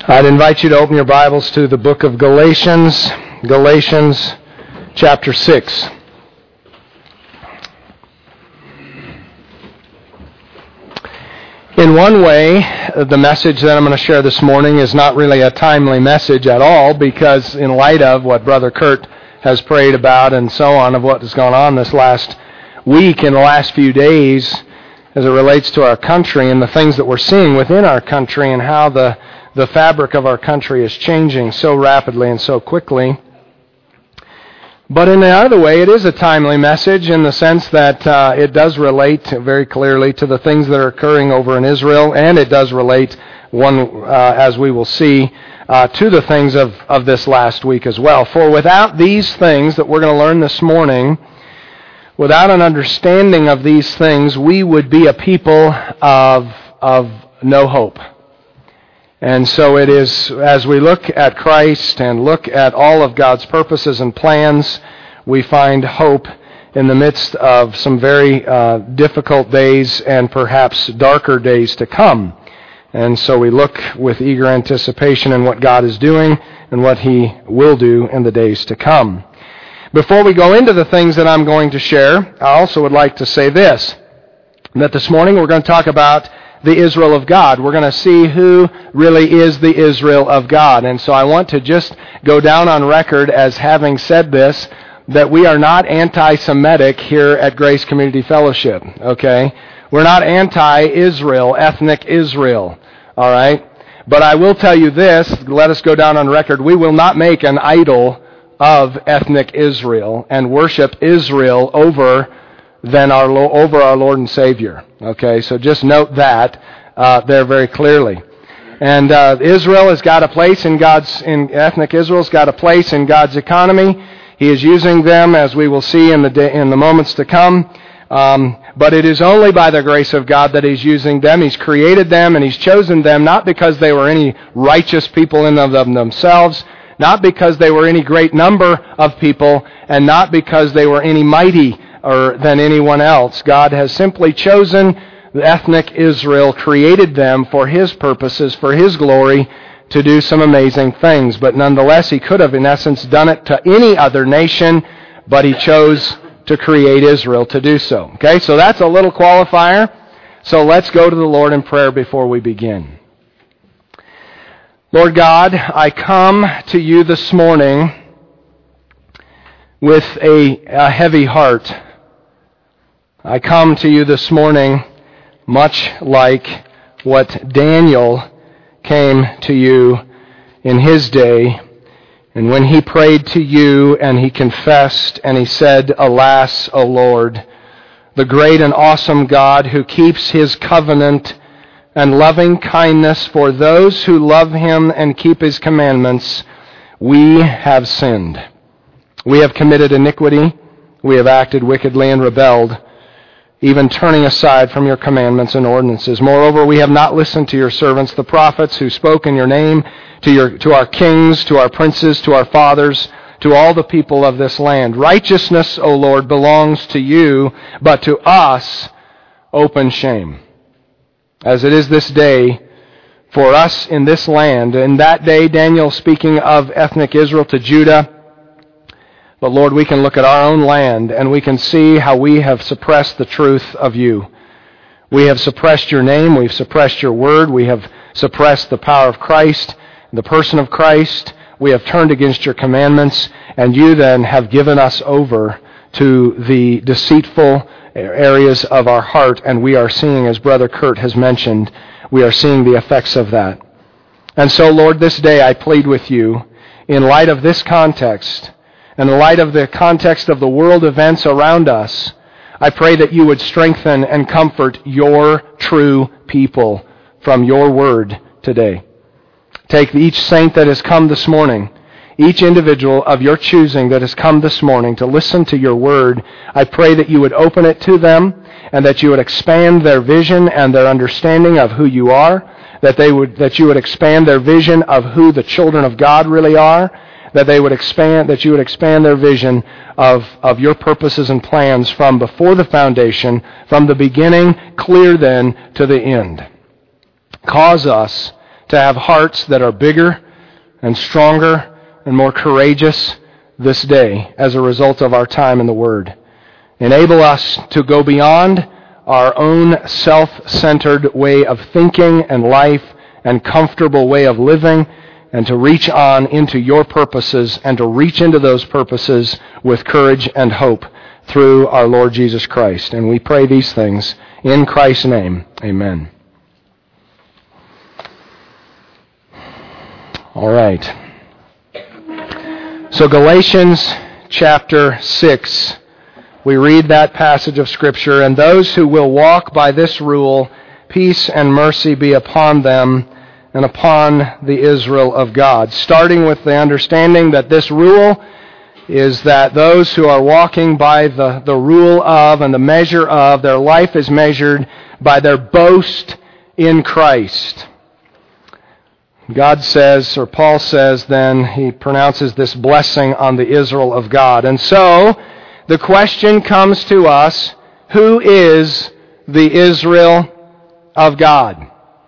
I'd invite you to open your Bibles to the book of Galatians, Galatians chapter 6. In one way, the message that I'm going to share this morning is not really a timely message at all, because in light of what Brother Kurt has prayed about and so on, of what has gone on this last week and the last few days as it relates to our country and the things that we're seeing within our country and how the fabric of our country is changing so rapidly and so quickly. But in the other way, it is a timely message in the sense that it does relate very clearly to the things that are occurring over in Israel, and it does relate, as we will see, to the things of this last week as well. For without these things that we're going to learn this morning, without an understanding of these things, we would be a people of no hope. And so it is, as we look at Christ and look at all of God's purposes and plans, we find hope in the midst of some very difficult days and perhaps darker days to come. And so we look with eager anticipation in what God is doing and what He will do in the days to come. Before we go into the things that I'm going to share, I also would like to say this, that this morning we're going to talk about the Israel of God. We're going to see who really is the Israel of God. And so I want to just go down on record as having said this, that we are not anti-Semitic here at Grace Community Fellowship, okay? We're not anti-Israel, ethnic Israel, all right? But I will tell you this, let us go down on record, we will not make an idol of ethnic Israel and worship Israel over our Lord and Savior. Okay, so just note that there very clearly. And Israel has got a place ethnic Israel's got a place in God's economy. He is using them, as we will see in the moments to come. But it is only by the grace of God that He's using them. He's created them and He's chosen them, not because they were any righteous people in of themselves, not because they were any great number of people, and not because they were any mighty or than anyone else. God has simply chosen the ethnic Israel, created them for His purposes, for His glory, to do some amazing things. But nonetheless, He could have, in essence, done it to any other nation, but He chose to create Israel to do so. Okay, so that's a little qualifier. So let's go to the Lord in prayer before we begin. Lord God, I come to You this morning with a heavy heart. I come to You this morning much like what Daniel came to You in his day, and when he prayed to You and he confessed and he said, "Alas, O Lord, the great and awesome God who keeps His covenant and loving kindness for those who love Him and keep His commandments, we have sinned. We have committed iniquity, we have acted wickedly and rebelled, even turning aside from Your commandments and ordinances. Moreover, we have not listened to Your servants, the prophets, who spoke in Your name, to our kings, to our princes, to our fathers, to all the people of this land. Righteousness, O Lord, belongs to You, but to us open shame. As it is this day for us in this land." In that day, Daniel speaking of ethnic Israel to Judah. But Lord, we can look at our own land and we can see how we have suppressed the truth of You. We have suppressed Your name, we've suppressed Your word, we have suppressed the power of Christ, the person of Christ. We have turned against Your commandments, and You then have given us over to the deceitful areas of our heart, and we are seeing, as Brother Kurt has mentioned, we are seeing the effects of that. And so, Lord, this day I plead with You, in light of this context, and in light of the context of the world events around us, I pray that You would strengthen and comfort Your true people from Your word today. Take each saint that has come this morning, each individual of Your choosing that has come this morning to listen to Your word. I pray that You would open it to them and that You would expand their vision and their understanding of who You are, that You would expand their vision of who the children of God really are, that You would expand their vision of Your purposes and plans from before the foundation, from the beginning, clear then to the end. Cause us to have hearts that are bigger and stronger and more courageous this day as a result of our time in the Word. Enable us to go beyond our own self-centered way of thinking and life and comfortable way of living, and to reach on into your purposes and to reach into those purposes with courage and hope through our Lord Jesus Christ. And we pray these things in Christ's name. Amen. All right. So Galatians chapter 6, we read that passage of Scripture, and those who will walk by this rule, peace and mercy be upon them and upon the Israel of God. Starting with the understanding that this rule is that those who are walking by the rule of and the measure of, their life is measured by their boast in Christ. God says, or Paul says, then he pronounces this blessing on the Israel of God. And so, the question comes to us, who is the Israel of God?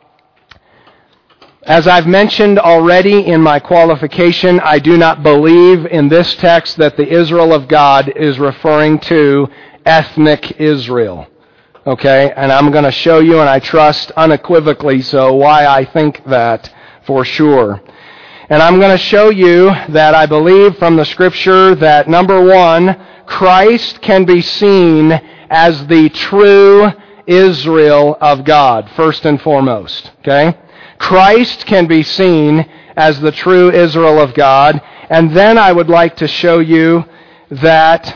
As I've mentioned already in my qualification, I do not believe in this text that the Israel of God is referring to ethnic Israel. Okay? And I'm going to show you, and I trust unequivocally so, why I think that for sure. And I'm going to show you that I believe from the Scripture that, number one, Christ can be seen as the true Israel of God, first and foremost. Okay? Christ can be seen as the true Israel of God. And then I would like to show you that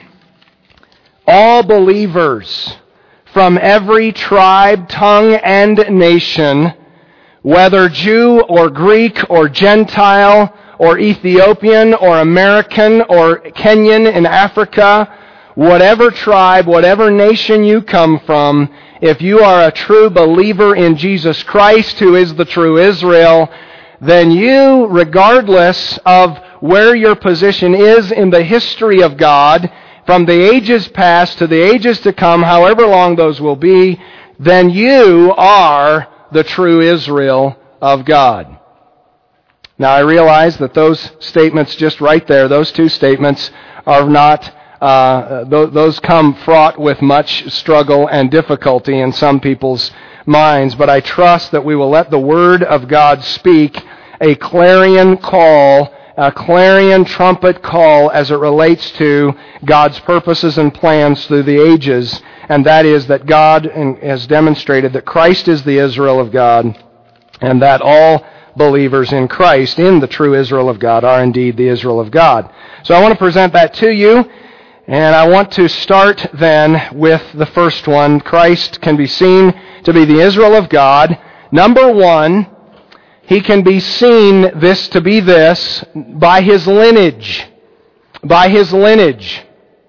all believers from every tribe, tongue, and nation, whether Jew or Greek or Gentile or Ethiopian or American or Kenyan in Africa, whatever tribe, whatever nation you come from, if you are a true believer in Jesus Christ, who is the true Israel, then you, regardless of where your position is in the history of God, from the ages past to the ages to come, however long those will be, then you are the true Israel of God. Now, I realize that those statements just right there, those two statements, are not those come fraught with much struggle and difficulty in some people's minds, but I trust that we will let the Word of God speak a clarion call, a clarion trumpet call as it relates to God's purposes and plans through the ages, and that is that God has demonstrated that Christ is the Israel of God, and that all believers in Christ, in the true Israel of God, are indeed the Israel of God. So I want to present that to you. And I want to start then with the first one. Christ can be seen to be the Israel of God. Number one, he can be seen to be this by his lineage. By his lineage.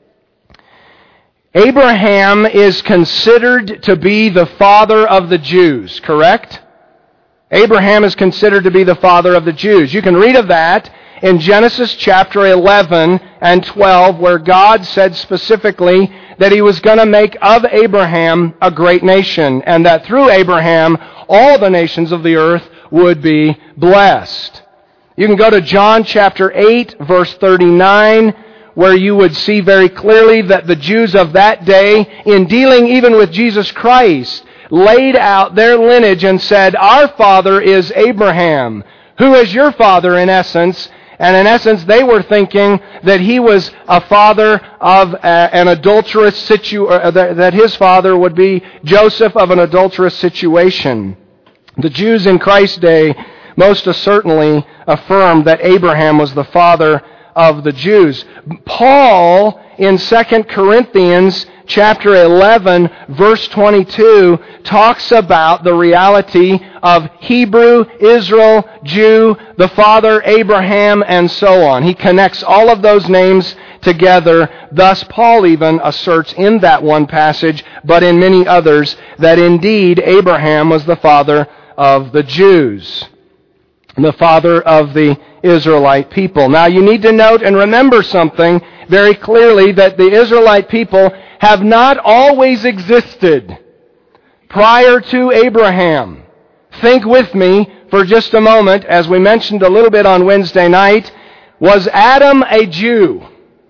Abraham is considered to be the father of the Jews, correct? Abraham is considered to be the father of the Jews. You can read of that in Genesis chapter 11 and 12, where God said specifically that he was going to make of Abraham a great nation, and that through Abraham all the nations of the earth would be blessed. You can go to John chapter 8, verse 39, where you would see very clearly that the Jews of that day, in dealing even with Jesus Christ, laid out their lineage and said, "Our father is Abraham." Who is your father, in essence? And in essence, they were thinking that he was a father of an adulterous that his father would be Joseph of an adulterous situation. The Jews in Christ's day most certainly affirmed that Abraham was the father of the Jews. Paul, in 2 Corinthians chapter 11, verse 22, talks about the reality of Hebrew, Israel, Jew, the father Abraham, and so on. He connects all of those names together. Thus, Paul even asserts in that one passage, but in many others, that indeed Abraham was the father of the Jews, the father of the Israelite people. Now, you need to note and remember something very clearly, that the Israelite people have not always existed prior to Abraham. Think with me for just a moment, as we mentioned a little bit on Wednesday night, was Adam a Jew?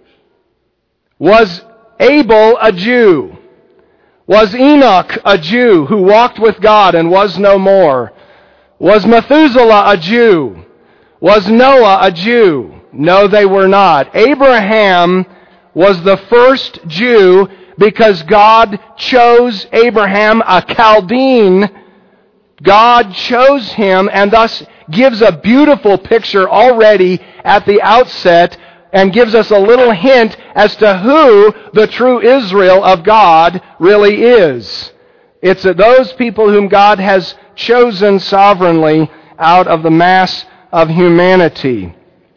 Was Abel a Jew? Was Enoch a Jew who walked with God and was no more? Was Methuselah a Jew? Was Noah a Jew? No, they were not. Abraham was the first Jew because God chose Abraham, a Chaldean. God chose him and thus gives a beautiful picture already at the outset and gives us a little hint as to who the true Israel of God really is. It's those people whom God has chosen sovereignly out of the mass of humanity.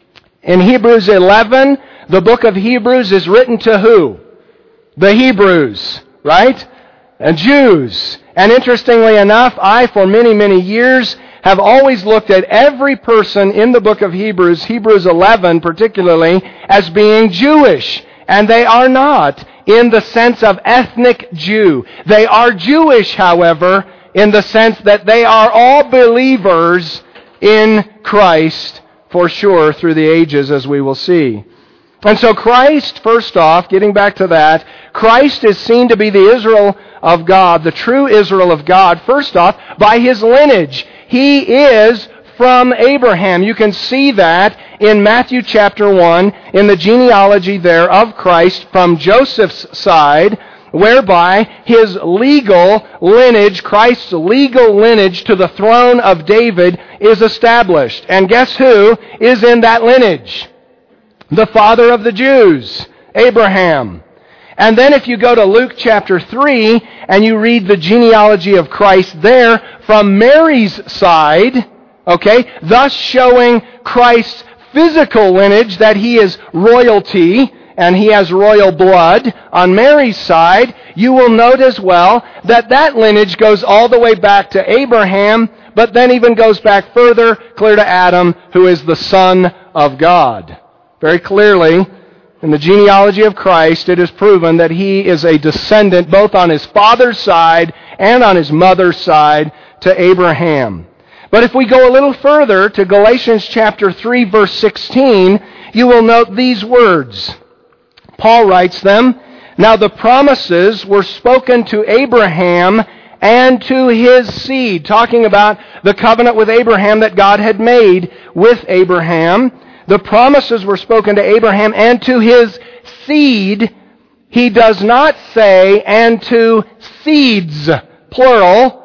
In Hebrews 11, the book of Hebrews is written to who? The Hebrews, right? And Jews. And interestingly enough, I, for many, many years, have always looked at every person in the book of Hebrews, Hebrews 11 particularly, as being Jewish. And they are not in the sense of ethnic Jew. They are Jewish, however, in the sense that they are all believers in Christ, for sure, through the ages, as we will see. And so Christ, first off, getting back to that, Christ is seen to be the Israel of God, the true Israel of God, first off, by his lineage. He is from Abraham. You can see that in Matthew chapter 1, in the genealogy there of Christ from Joseph's side, whereby his legal lineage, Christ's legal lineage to the throne of David is established. And guess who is in that lineage? The father of the Jews, Abraham. And then if you go to Luke chapter 3 and you read the genealogy of Christ there from Mary's side, okay, thus showing Christ's physical lineage that he is royalty and he has royal blood on Mary's side, you will note as well that that lineage goes all the way back to Abraham, but then even goes back further, clear to Adam, who is the Son of God. Very clearly, in the genealogy of Christ, it is proven that he is a descendant both on his father's side and on his mother's side to Abraham. But if we go a little further to Galatians chapter 3, verse 16, you will note these words. Paul writes them, "Now the promises were spoken to Abraham and to his seed," talking about the covenant with Abraham that God had made with Abraham. The promises were spoken to Abraham and to his seed. He does not say, and to seeds, plural,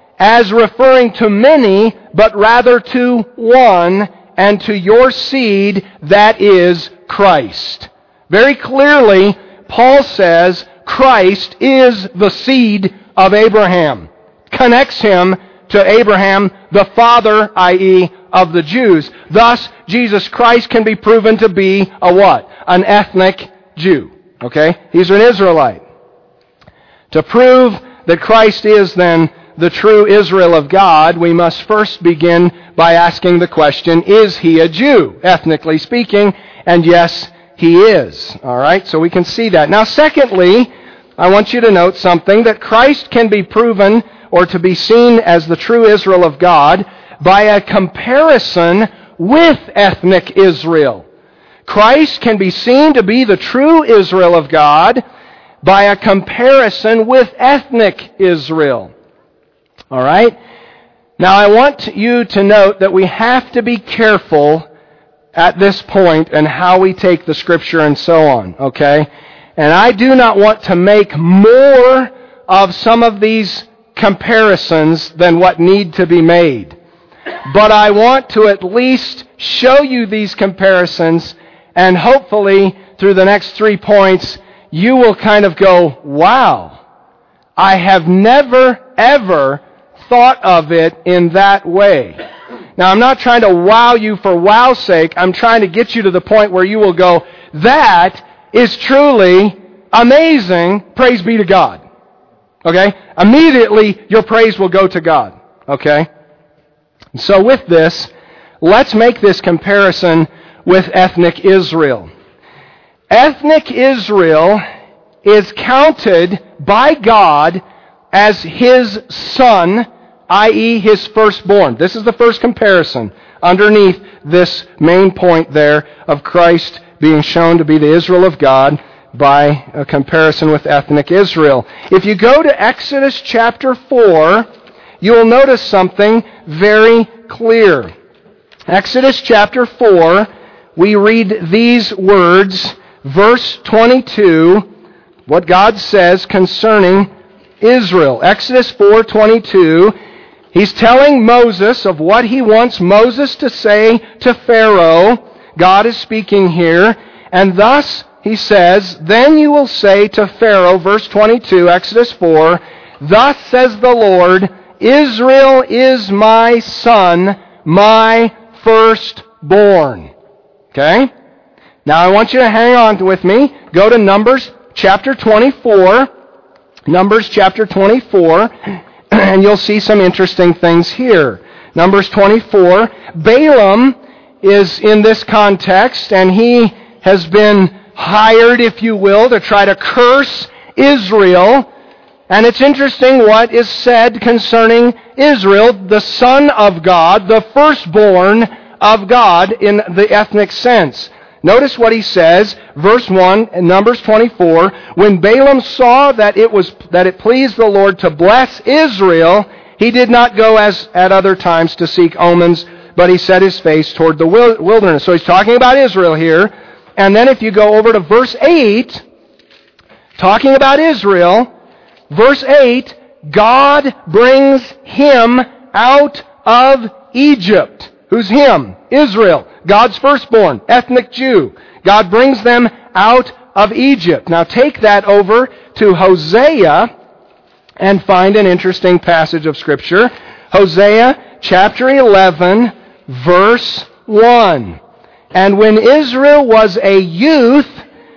as referring to many, but rather to one, and to your seed, that is Christ. Very clearly, Paul says Christ is the seed of Abraham. Connects him to Abraham, the father, i.e., of the Jews. Thus, Jesus Christ can be proven to be a what? An ethnic Jew. Okay? He's an Israelite. To prove that Christ is then the true Israel of God, we must first begin by asking the question, is he a Jew, ethnically speaking? And yes, he is. All right? So we can see that. Now, secondly, I want you to note something, that Christ can be proven or to be seen as the true Israel of God by a comparison with ethnic Israel. Christ can be seen to be the true Israel of God by a comparison with ethnic Israel. All right? Now I want you to note that we have to be careful at this point in how we take the Scripture and so on. Okay? And I do not want to make more of some of these comparisons than what need to be made. But I want to at least show you these comparisons, and hopefully through the next 3 points, you will kind of go, wow, I have never, ever thought of it in that way. Now, I'm not trying to wow you for wow's sake. I'm trying to get you to the point where you will go, that is truly amazing. Praise be to God. Okay? Immediately, your praise will go to God. Okay? So with this, let's make this comparison with ethnic Israel. Ethnic Israel is counted by God as his son i.e. His firstborn. This is the first comparison underneath this main point there of Christ being shown to be the Israel of God by a comparison with ethnic Israel. If you go to Exodus chapter 4, you will notice something very clear. Exodus chapter 4, we read these words, verse 22, what God says concerning Israel. Exodus 4:22, He's telling Moses of what He wants Moses to say to Pharaoh. God is speaking here, and thus He says, "Then you will say to Pharaoh," verse 22, Exodus 4, "Thus says the Lord, Israel is my son, my firstborn." Okay? Now I want you to hang on with me. Go to Numbers chapter 24. Numbers chapter 24, and you'll see some interesting things here. Numbers 24. Balaam is in this context, and he has been hired, if you will, to try to curse Israel. And it's interesting what is said concerning Israel, the son of God, the firstborn of God in the ethnic sense. Notice what he says, verse 1, in Numbers 24, "When Balaam saw that it pleased the Lord to bless Israel, he did not go as at other times to seek omens, but he set his face toward the wilderness." So he's talking about Israel here. And then if you go over to verse 8, talking about Israel, verse 8, God brings him out of Egypt. Who's him? Israel. God's firstborn, ethnic Jew. God brings them out of Egypt. Now take that over to Hosea and find an interesting passage of Scripture. Hosea chapter 11, verse 1. "And when Israel was a youth,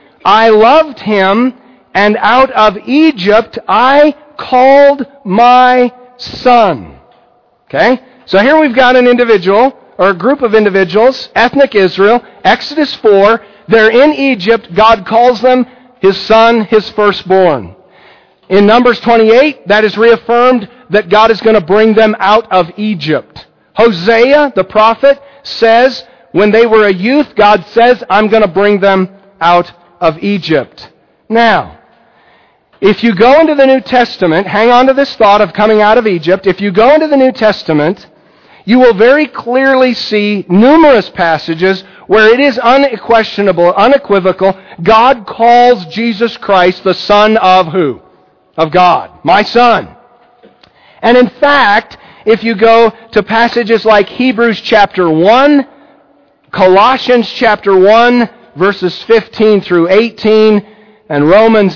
I loved him, and out of Egypt I called my son." Okay? So here we've got an individual, or a group of individuals, ethnic Israel, Exodus 4, they're in Egypt, God calls them His son, His firstborn. In Numbers 28, that is reaffirmed that God is going to bring them out of Egypt. Hosea, the prophet, says, when they were a youth, God says, "I'm going to bring them out of Egypt." Now, if you go into the New Testament, hang on to this thought of coming out of Egypt. If you go into the New Testament, you will very clearly see numerous passages where it is unquestionable, unequivocal, God calls Jesus Christ the Son of who? Of God. My Son. And in fact, if you go to passages like Hebrews chapter 1, Colossians chapter 1, verses 15 through 18, and Romans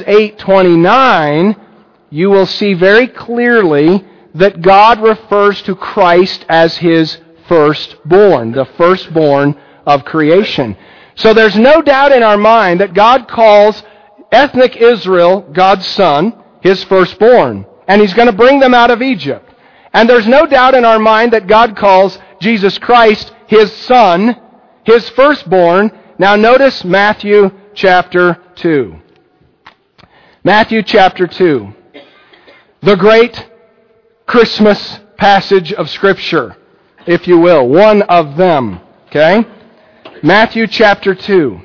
8:29, you will see very clearly that God refers to Christ as His firstborn, the firstborn of creation. So there's no doubt in our mind that God calls ethnic Israel God's son, His firstborn, and He's going to bring them out of Egypt. And there's no doubt in our mind that God calls Jesus Christ His son, His firstborn. Now notice Matthew chapter 2. Matthew chapter 2. The great Christmas passage of Scripture, if you will. One of them. Okay? Matthew chapter 2.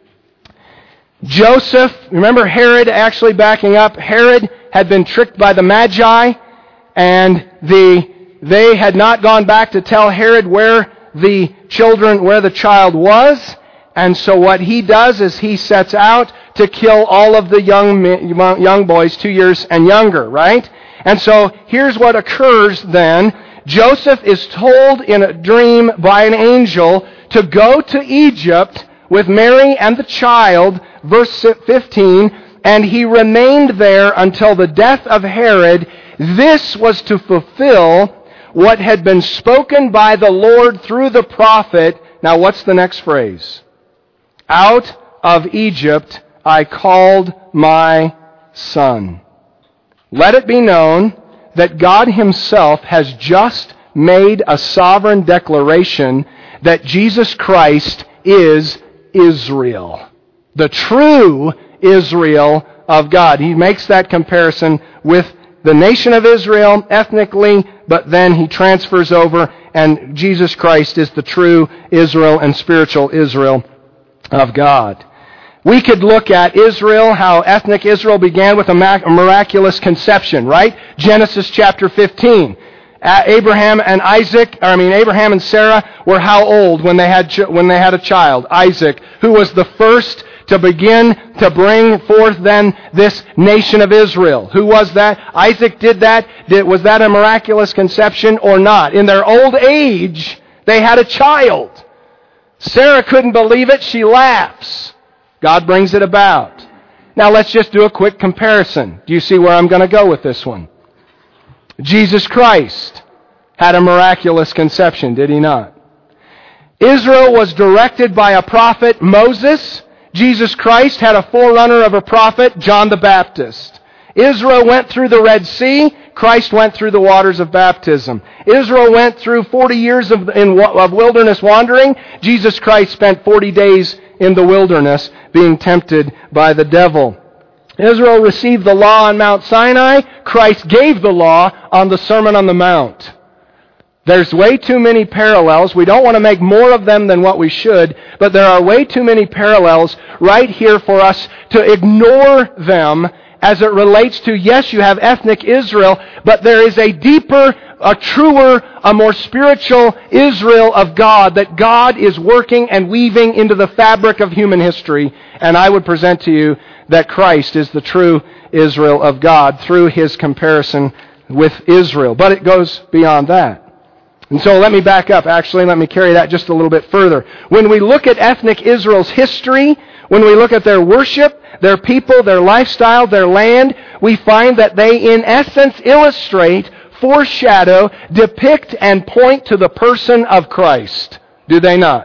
Joseph, remember Herod, actually backing up, Herod had been tricked by the Magi, and they had not gone back to tell Herod where the child was. And so what he does is he sets out to kill all of the young boys 2 years and younger, right? And so here's what occurs then. Joseph is told in a dream by an angel to go to Egypt with Mary and the child, verse 15, and he remained there until the death of Herod. This was to fulfill what had been spoken by the Lord through the prophet. Now what's the next phrase? Out of Egypt I called my son. Let it be known that God Himself has just made a sovereign declaration that Jesus Christ is Israel, the true Israel of God. He makes that comparison with the nation of Israel ethnically, but then he transfers over, and Jesus Christ is the true Israel and spiritual Israel of God. We could look at Israel, how ethnic Israel began with a miraculous conception, right? Genesis chapter 15. Abraham and Sarah were how old when they had a child? Isaac, who was the first to begin to bring forth then this nation of Israel. Who was that? Isaac did that. Was that a miraculous conception or not? In their old age, they had a child. Sarah couldn't believe it. She laughs. God brings it about. Now let's just do a quick comparison. Do you see where I'm going to go with this one? Jesus Christ had a miraculous conception, did he not? Israel was directed by a prophet, Moses. Jesus Christ had a forerunner of a prophet, John the Baptist. Israel went through the Red Sea. Christ went through the waters of baptism. Israel went through 40 years of wilderness wandering. Jesus Christ spent 40 days in the wilderness being tempted by the devil. Israel received the law on Mount Sinai. Christ gave the law on the Sermon on the Mount. There's way too many parallels. We don't want to make more of them than what we should, but there are way too many parallels right here for us to ignore them as it relates to, yes, you have ethnic Israel, but there is a deeper, a truer, a more spiritual Israel of God that God is working and weaving into the fabric of human history. And I would present to you that Christ is the true Israel of God through his comparison with Israel. But it goes beyond that. And so let me back up. Actually, let me carry that just a little bit further. When we look at ethnic Israel's history, when we look at their worship, their people, their lifestyle, their land, we find that they in essence illustrate, foreshadow, depict, and point to the person of Christ. Do they not?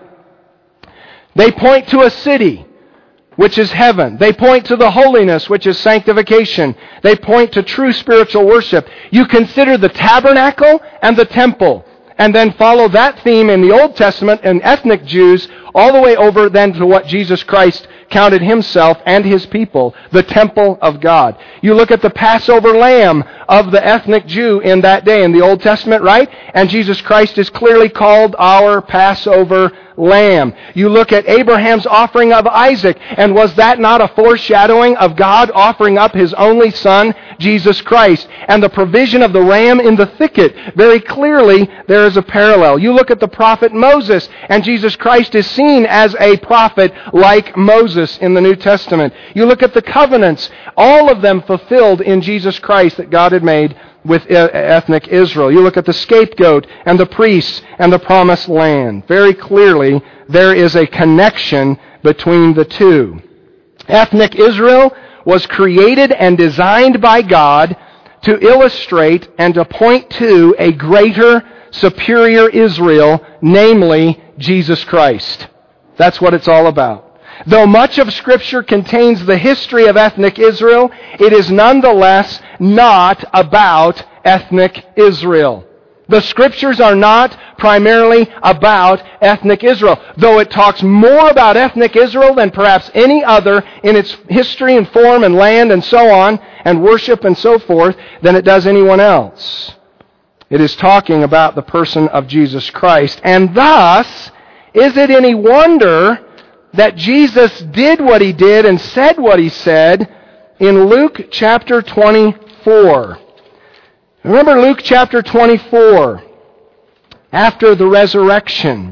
They point to a city, which is heaven. They point to the holiness, which is sanctification. They point to true spiritual worship. You consider the tabernacle and the temple, and then follow that theme in the Old Testament and ethnic Jews all the way over then to what Jesus Christ counted himself and his people, the temple of God. You look at the Passover lamb of the ethnic Jew in that day in the Old Testament, right? And Jesus Christ is clearly called our Passover lamb. You look at Abraham's offering of Isaac, and was that not a foreshadowing of God offering up his only son, Jesus Christ? And the provision of the ram in the thicket, very clearly there is a parallel. You look at the prophet Moses, and Jesus Christ is seen as a prophet like Moses in the New Testament. You look at the covenants, all of them fulfilled in Jesus Christ that God had made with ethnic Israel. You look at the scapegoat and the priests and the promised land. Very clearly, there is a connection between the two. Ethnic Israel was created and designed by God to illustrate and to point to a greater, superior Israel, namely Jesus Christ. That's what it's all about. Though much of Scripture contains the history of ethnic Israel, it is nonetheless not about ethnic Israel. The Scriptures are not primarily about ethnic Israel, though it talks more about ethnic Israel than perhaps any other in its history and form and land and so on, and worship and so forth, than it does anyone else. It is talking about the person of Jesus Christ. And thus, is it any wonder that Jesus did what he did and said what he said in Luke chapter 24. Remember Luke chapter 24, after the resurrection.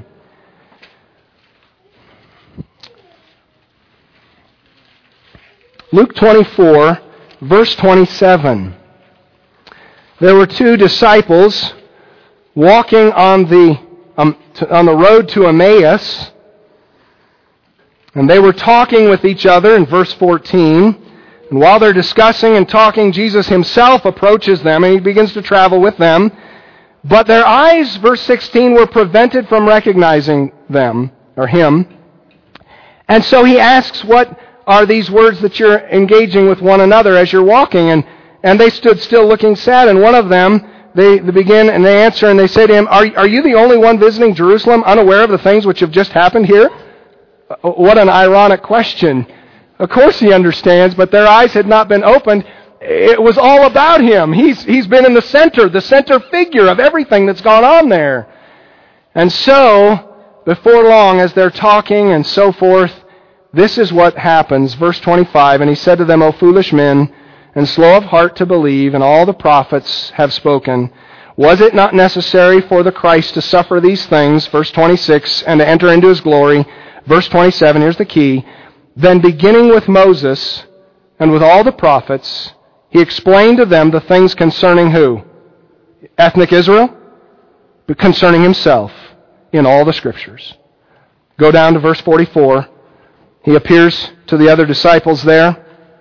Luke 24, verse 27. There were two disciples walking on the road to Emmaus, and they were talking with each other in verse 14. And while they're discussing and talking, Jesus himself approaches them and he begins to travel with them. But their eyes, verse 16, were prevented from recognizing them, or him. And so he asks, what are these words that you're engaging with one another as you're walking? And they stood still looking sad. And one of them, they begin and they answer and they say to him, Are you the only one visiting Jerusalem unaware of the things which have just happened here? What an ironic question. Of course he understands, but their eyes had not been opened. it was all about him. He's been in the center figure of everything that's gone on there. And so, before long, as they're talking and so forth, this is what happens. Verse 25, and he said to them, O foolish men, and slow of heart to believe, and all the prophets have spoken. Was it not necessary for the Christ to suffer these things, verse 26, and to enter into his glory? Verse 27, here's the key. Then beginning with Moses and with all the prophets, he explained to them the things concerning who? Ethnic Israel? But concerning himself in all the Scriptures. Go down to verse 44. He appears to the other disciples there.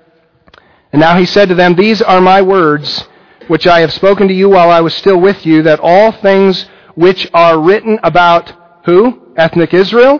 And now he said to them, These are my words, which I have spoken to you while I was still with you, that all things which are written about who? Ethnic Israel?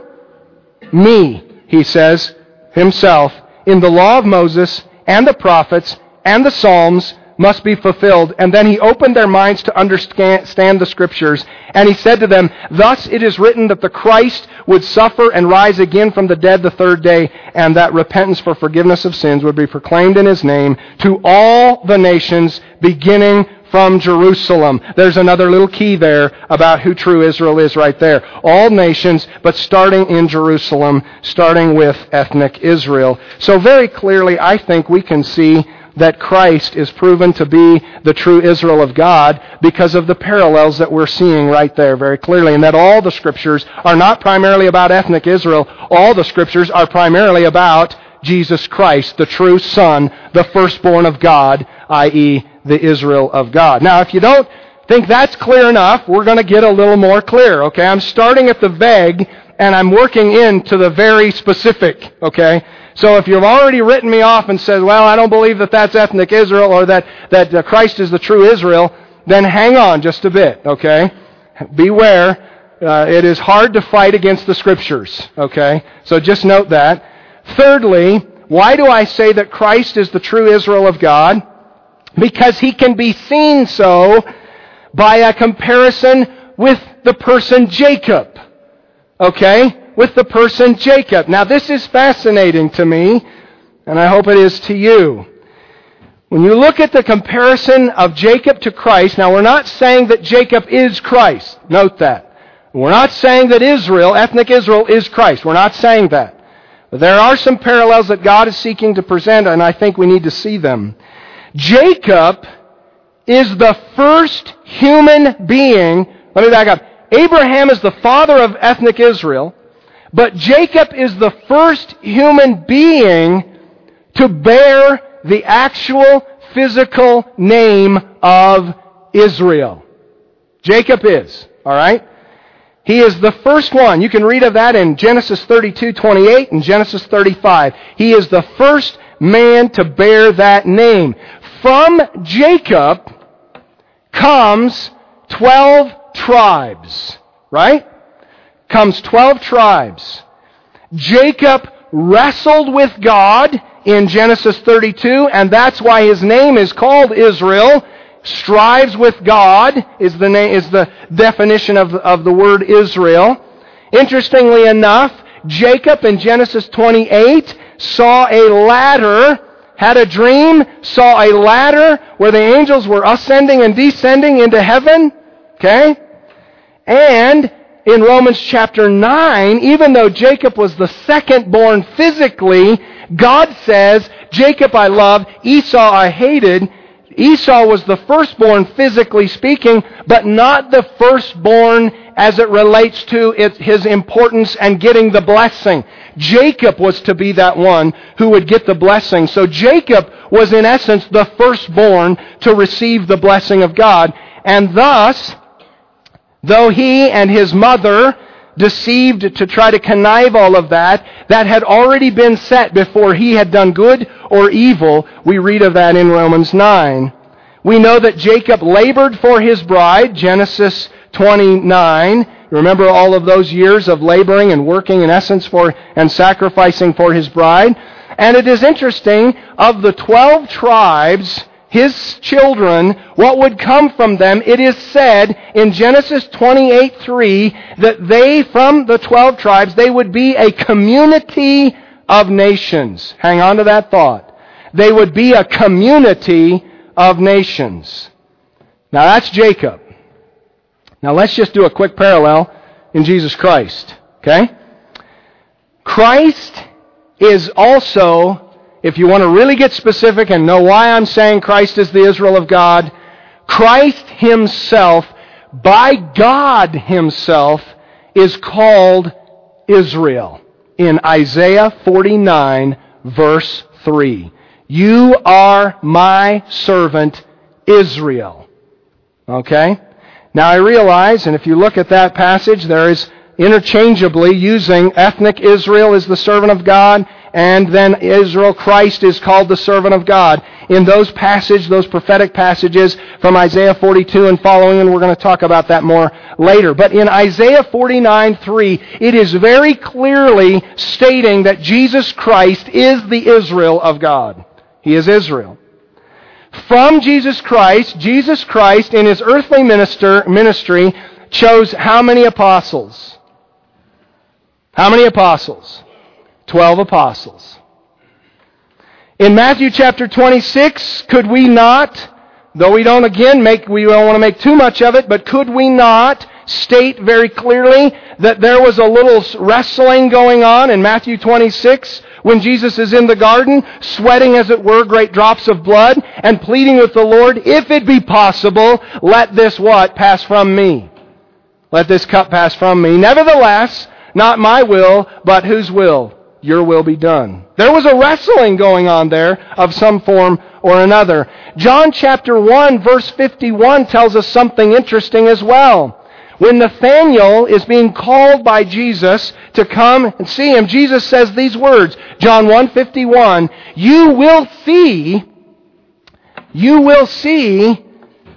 Me, he says, himself, in the law of Moses and the prophets and the Psalms must be fulfilled. And then he opened their minds to understand the Scriptures. And he said to them, Thus it is written that the Christ would suffer and rise again from the dead the third day, and that repentance for forgiveness of sins would be proclaimed in his name to all the nations, beginning from Jerusalem. There's another little key there about who true Israel is right there. All nations, but starting in Jerusalem, starting with ethnic Israel. So very clearly, I think we can see that Christ is proven to be the true Israel of God because of the parallels that we're seeing right there very clearly, and that all the Scriptures are not primarily about ethnic Israel. All the Scriptures are primarily about Jesus Christ, the true Son, the firstborn of God, i.e., the Israel of God. Now, if you don't think that's clear enough, we're going to get a little more clear, okay? I'm starting at the vague, and I'm working into the very specific, okay? So if you've already written me off and said, well, I don't believe that that's ethnic Israel or that Christ is the true Israel, then hang on just a bit, okay? Beware. It is hard to fight against the Scriptures, okay? So just note that. Thirdly, why do I say that Christ is the true Israel of God? Because he can be seen so by a comparison with the person Jacob, okay? With the person Jacob. Now this is fascinating to me, and I hope it is to you. When you look at the comparison of Jacob to Christ, now we're not saying that Jacob is Christ. Note that. We're not saying that Israel, ethnic Israel, is Christ. We're not saying that. But there are some parallels that God is seeking to present, and I think we need to see them. Jacob is the first human being. Let me back up. Abraham is the father of ethnic Israel. But Jacob is the first human being to bear the actual physical name of Israel. Jacob is, all right? He is the first one. You can read of that in Genesis 32:28 and Genesis 35. He is the first man to bear that name. From Jacob comes 12 tribes, right? Comes 12 tribes. Jacob wrestled with God in Genesis 32, and that's why his name is called Israel. Strives with God is the definition of the word Israel. Interestingly enough, Jacob in Genesis 28 saw a ladder, had a dream, saw a ladder where the angels were ascending and descending into heaven. Okay? And in Romans chapter 9, even though Jacob was the second born physically, God says, Jacob I loved, Esau I hated. Esau was the firstborn physically speaking, but not the firstborn as it relates to his importance and getting the blessing. Jacob was to be that one who would get the blessing. So Jacob was in essence the firstborn to receive the blessing of God. And thus, though he and his mother deceived to try to connive all of that had already been set before he had done good or evil. We read of that in Romans 9. We know that Jacob labored for his bride, Genesis 29. Remember all of those years of laboring and working in essence for and sacrificing for his bride. And it is interesting, of the 12 tribes, his children, what would come from them, it is said in Genesis 28:3 that they, from the 12 tribes, they would be a community of nations. Hang on to that thought. they would be a community of nations. Now that's Jacob. Now let's just do a quick parallel in Jesus Christ. Okay? Christ is also, if you want to really get specific and know why I'm saying Christ is the Israel of God, Christ Himself, by God Himself, is called Israel. In Isaiah 49, verse 3. You are my servant Israel. Okay? Now I realize, and if you look at that passage, there is interchangeably using ethnic Israel as the servant of God, and then Israel, Christ, is called the servant of God. In those passages, those prophetic passages from Isaiah 42 and following, and we're going to talk about that more later. But in Isaiah 49:3, it is very clearly stating that Jesus Christ is the Israel of God. He is Israel. From Jesus Christ in His earthly ministry chose how many apostles? How many apostles? 12 apostles. In Matthew chapter 26, could we not, though we don't want to make too much of it, but could we not state very clearly that there was a little wrestling going on in Matthew 26 when Jesus is in the garden, sweating as it were great drops of blood and pleading with the Lord, if it be possible, let this what? Pass from me. Let this cup pass from me. Nevertheless, not my will, but whose will? Your will be done. There was a wrestling going on there of some form or another. John chapter 1 verse 51 tells us something interesting as well. When Nathanael is being called by Jesus to come and see Him, Jesus says these words, John 1:51, you will see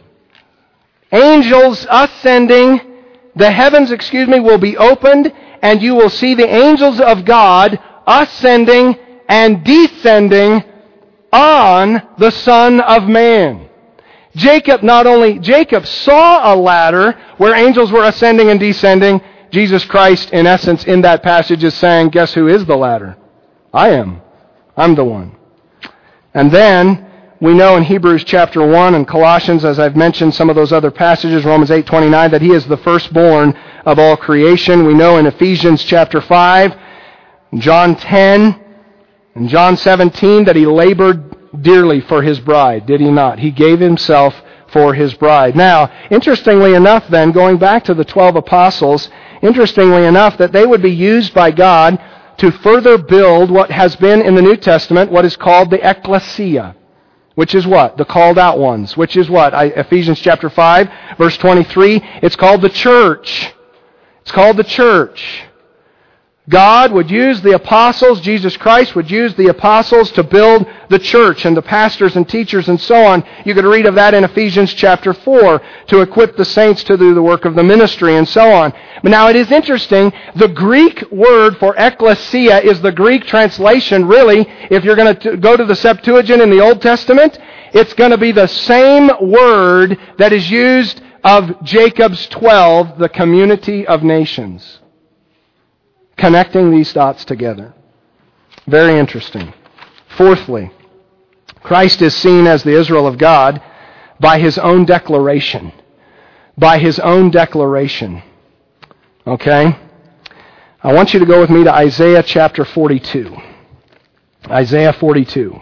angels ascending, the heavens, will be opened, and you will see the angels of God ascending and descending on the Son of Man. Jacob saw a ladder where angels were ascending and descending. Jesus Christ, in essence, in that passage is saying, guess who is the ladder? I am. I'm the one. And then we know in Hebrews chapter 1 and Colossians, as I've mentioned some of those other passages, Romans 8:29, that He is the firstborn of all creation. We know in Ephesians chapter 5, John 10, and John 17 that He labored dearly for His bride, did He not? He gave Himself for His bride. Now, interestingly enough then, going back to the 12 apostles, interestingly enough that they would be used by God to further build what has been in the New Testament, what is called the ecclesia, which is what? The called out ones, which is what? Ephesians chapter 5, verse 23, it's called the church. It's called the church. God would use the apostles, Jesus Christ would use the apostles to build the church and the pastors and teachers and so on. You could read of that in Ephesians chapter 4 to equip the saints to do the work of the ministry and so on. But now it is interesting, the Greek word for ecclesia is the Greek translation really, if you're going to go to the Septuagint in the Old Testament, it's going to be the same word that is used of Jacob's 12, the community of nations. Connecting these dots together. Very interesting. Fourthly, Christ is seen as the Israel of God by His own declaration. By His own declaration. Okay? I want you to go with me to Isaiah chapter 42. Isaiah 42.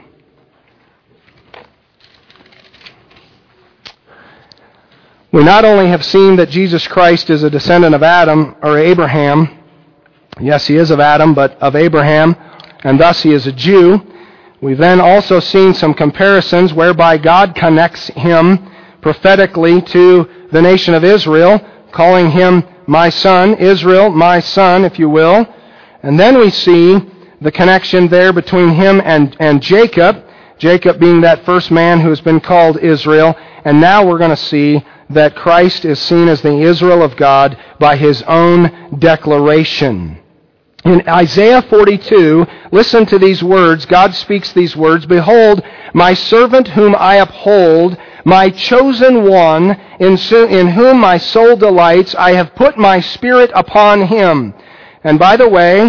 We not only have seen that Jesus Christ is a descendant of Adam or Abraham. Yes, He is of Adam, but of Abraham, and thus He is a Jew. We've then also seen some comparisons whereby God connects Him prophetically to the nation of Israel, calling Him my son, Israel, my son, if you will. And then we see the connection there between Him and Jacob, Jacob being that first man who has been called Israel. And now we're going to see that Christ is seen as the Israel of God by His own declaration. In Isaiah 42, listen to these words. God speaks these words. Behold, my servant whom I uphold, my chosen one, in whom my soul delights. I have put my spirit upon him. And by the way,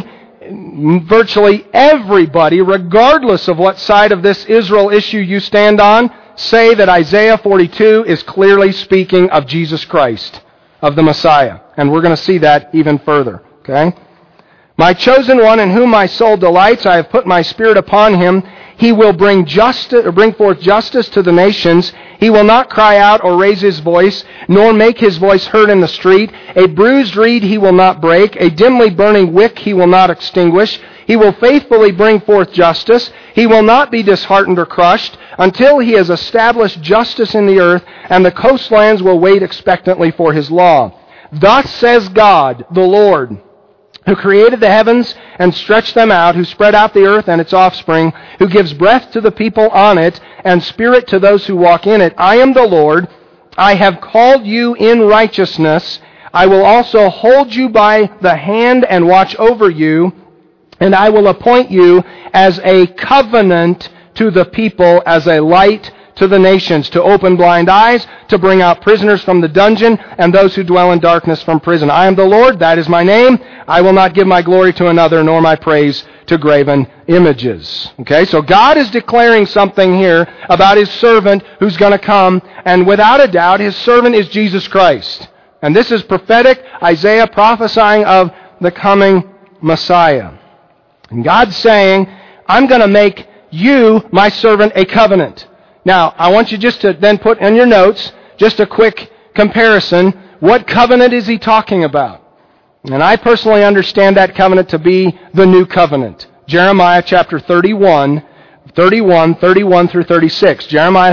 virtually everybody, regardless of what side of this Israel issue you stand on, say that Isaiah 42 is clearly speaking of Jesus Christ, of the Messiah. And we're going to see that even further. Okay? My chosen one in whom my soul delights, I have put my spirit upon him. He will bring forth justice to the nations. He will not cry out or raise his voice, nor make his voice heard in the street. A bruised reed he will not break. A dimly burning wick he will not extinguish. He will faithfully bring forth justice. He will not be disheartened or crushed until he has established justice in the earth, and the coastlands will wait expectantly for his law. Thus says God, the Lord, who created the heavens and stretched them out, who spread out the earth and its offspring, who gives breath to the people on it, and spirit to those who walk in it. I am the Lord. I have called you in righteousness. I will also hold you by the hand and watch over you, and I will appoint you as a covenant to the people, as a light to the nations, to open blind eyes, to bring out prisoners from the dungeon, and those who dwell in darkness from prison. I am the Lord, that is my name. I will not give my glory to another, nor my praise to graven images. Okay, so God is declaring something here about his servant who's going to come, and without a doubt, his servant is Jesus Christ. And this is prophetic, Isaiah prophesying of the coming Messiah. And God's saying, I'm going to make you, my servant, a covenant. Now, I want you just to then put in your notes just a quick comparison. What covenant is he talking about? And I personally understand that covenant to be the new covenant. Jeremiah chapter 31 through 36. Jeremiah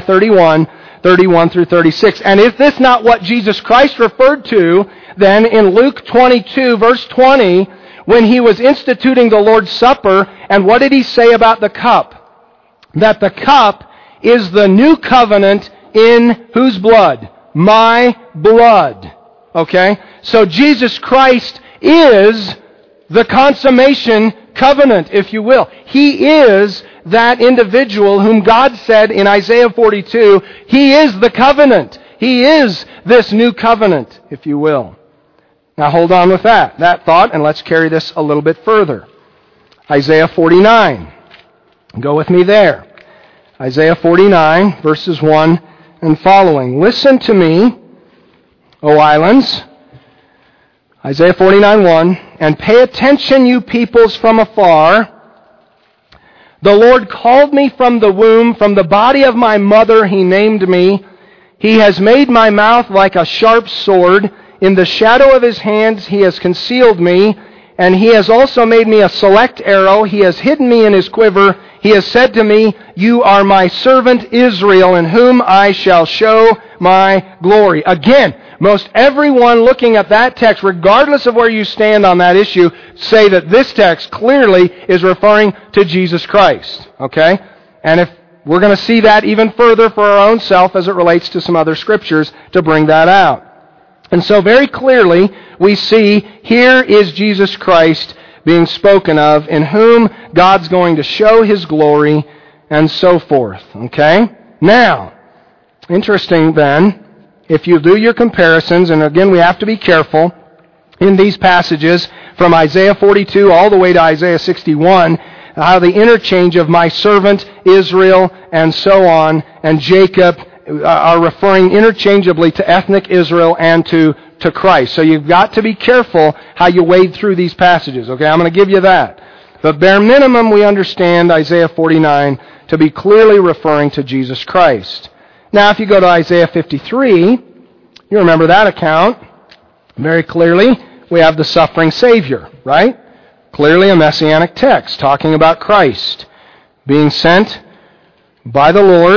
31 through 36. And is this not what Jesus Christ referred to then in Luke 22, verse 20, when he was instituting the Lord's Supper? And what did he say about the cup? That the cup is the new covenant in whose blood? My blood. Okay? So Jesus Christ is the consummation covenant, if you will. He is that individual whom God said in Isaiah 42, he is the covenant. He is this new covenant, if you will. Now hold on with that thought, and let's carry this a little bit further. Isaiah 49. Go with me there. Isaiah 49, verses 1 and following. Listen to me, O islands. Isaiah 49:1, and pay attention, you peoples from afar. The Lord called me from the womb, from the body of my mother he named me. He has made my mouth like a sharp sword. In the shadow of his hands he has concealed me, and he has also made me a select arrow. He has hidden me in his quiver. He has said to me, you are my servant Israel, in whom I shall show my glory. Again, most everyone looking at that text, regardless of where you stand on that issue, say that this text clearly is referring to Jesus Christ. Okay? And if we're going to see that even further for our own self as it relates to some other scriptures to bring that out. And so very clearly we see here is Jesus Christ being spoken of, in whom God's going to show his glory and so forth. Okay? Now, interesting then, if you do your comparisons, and again we have to be careful in these passages from Isaiah 42 all the way to Isaiah 61, how the interchange of my servant Israel and so on and Jacob are referring interchangeably to ethnic Israel and to Christ. So you've got to be careful how you wade through these passages. Okay, I'm going to give you that. But bare minimum, we understand Isaiah 49 to be clearly referring to Jesus Christ. Now, if you go to Isaiah 53, you remember that account. Very clearly, we have the suffering Savior, right? Clearly a messianic text talking about Christ being sent by the Lord,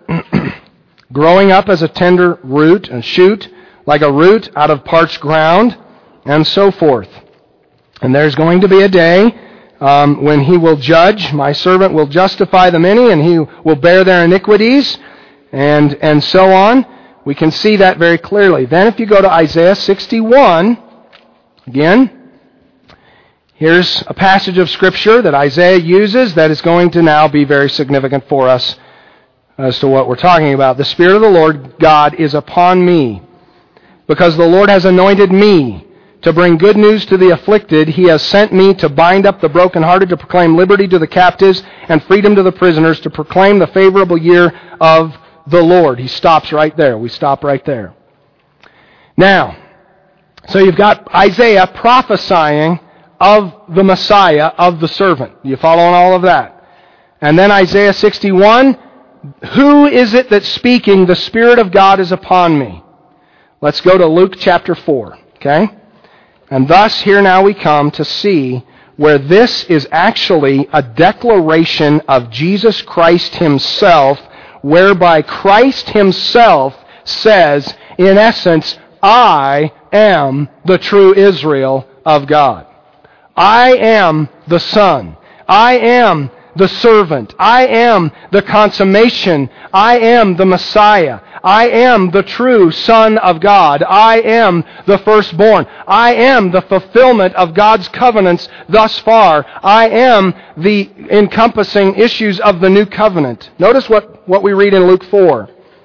growing up as a tender root and shoot, like a root out of parched ground, and so forth. And there's going to be a day when he will judge. My servant will justify the many, and he will bear their iniquities, and so on. We can see that very clearly. Then if you go to Isaiah 61, again, here's a passage of Scripture that Isaiah uses that is going to now be very significant for us as to what we're talking about. The Spirit of the Lord God is upon me, because the Lord has anointed me to bring good news to the afflicted. He has sent me to bind up the brokenhearted, to proclaim liberty to the captives and freedom to the prisoners, to proclaim the favorable year of the Lord. He stops right there. We stop right there. Now, so you've got Isaiah prophesying of the Messiah, of the servant. You following all of that? And then Isaiah 61, who is it that's speaking? The Spirit of God is upon me. Let's go to Luke chapter 4, okay? And thus, here now we come to see where this is actually a declaration of Jesus Christ Himself, whereby Christ Himself says, in essence, I am the true Israel of God. I am the Son. I am the servant. I am the consummation. I am the Messiah. I am the true Son of God. I am the firstborn. I am the fulfillment of God's covenants thus far. I am the encompassing issues of the new covenant. Notice what we read in Luke 4.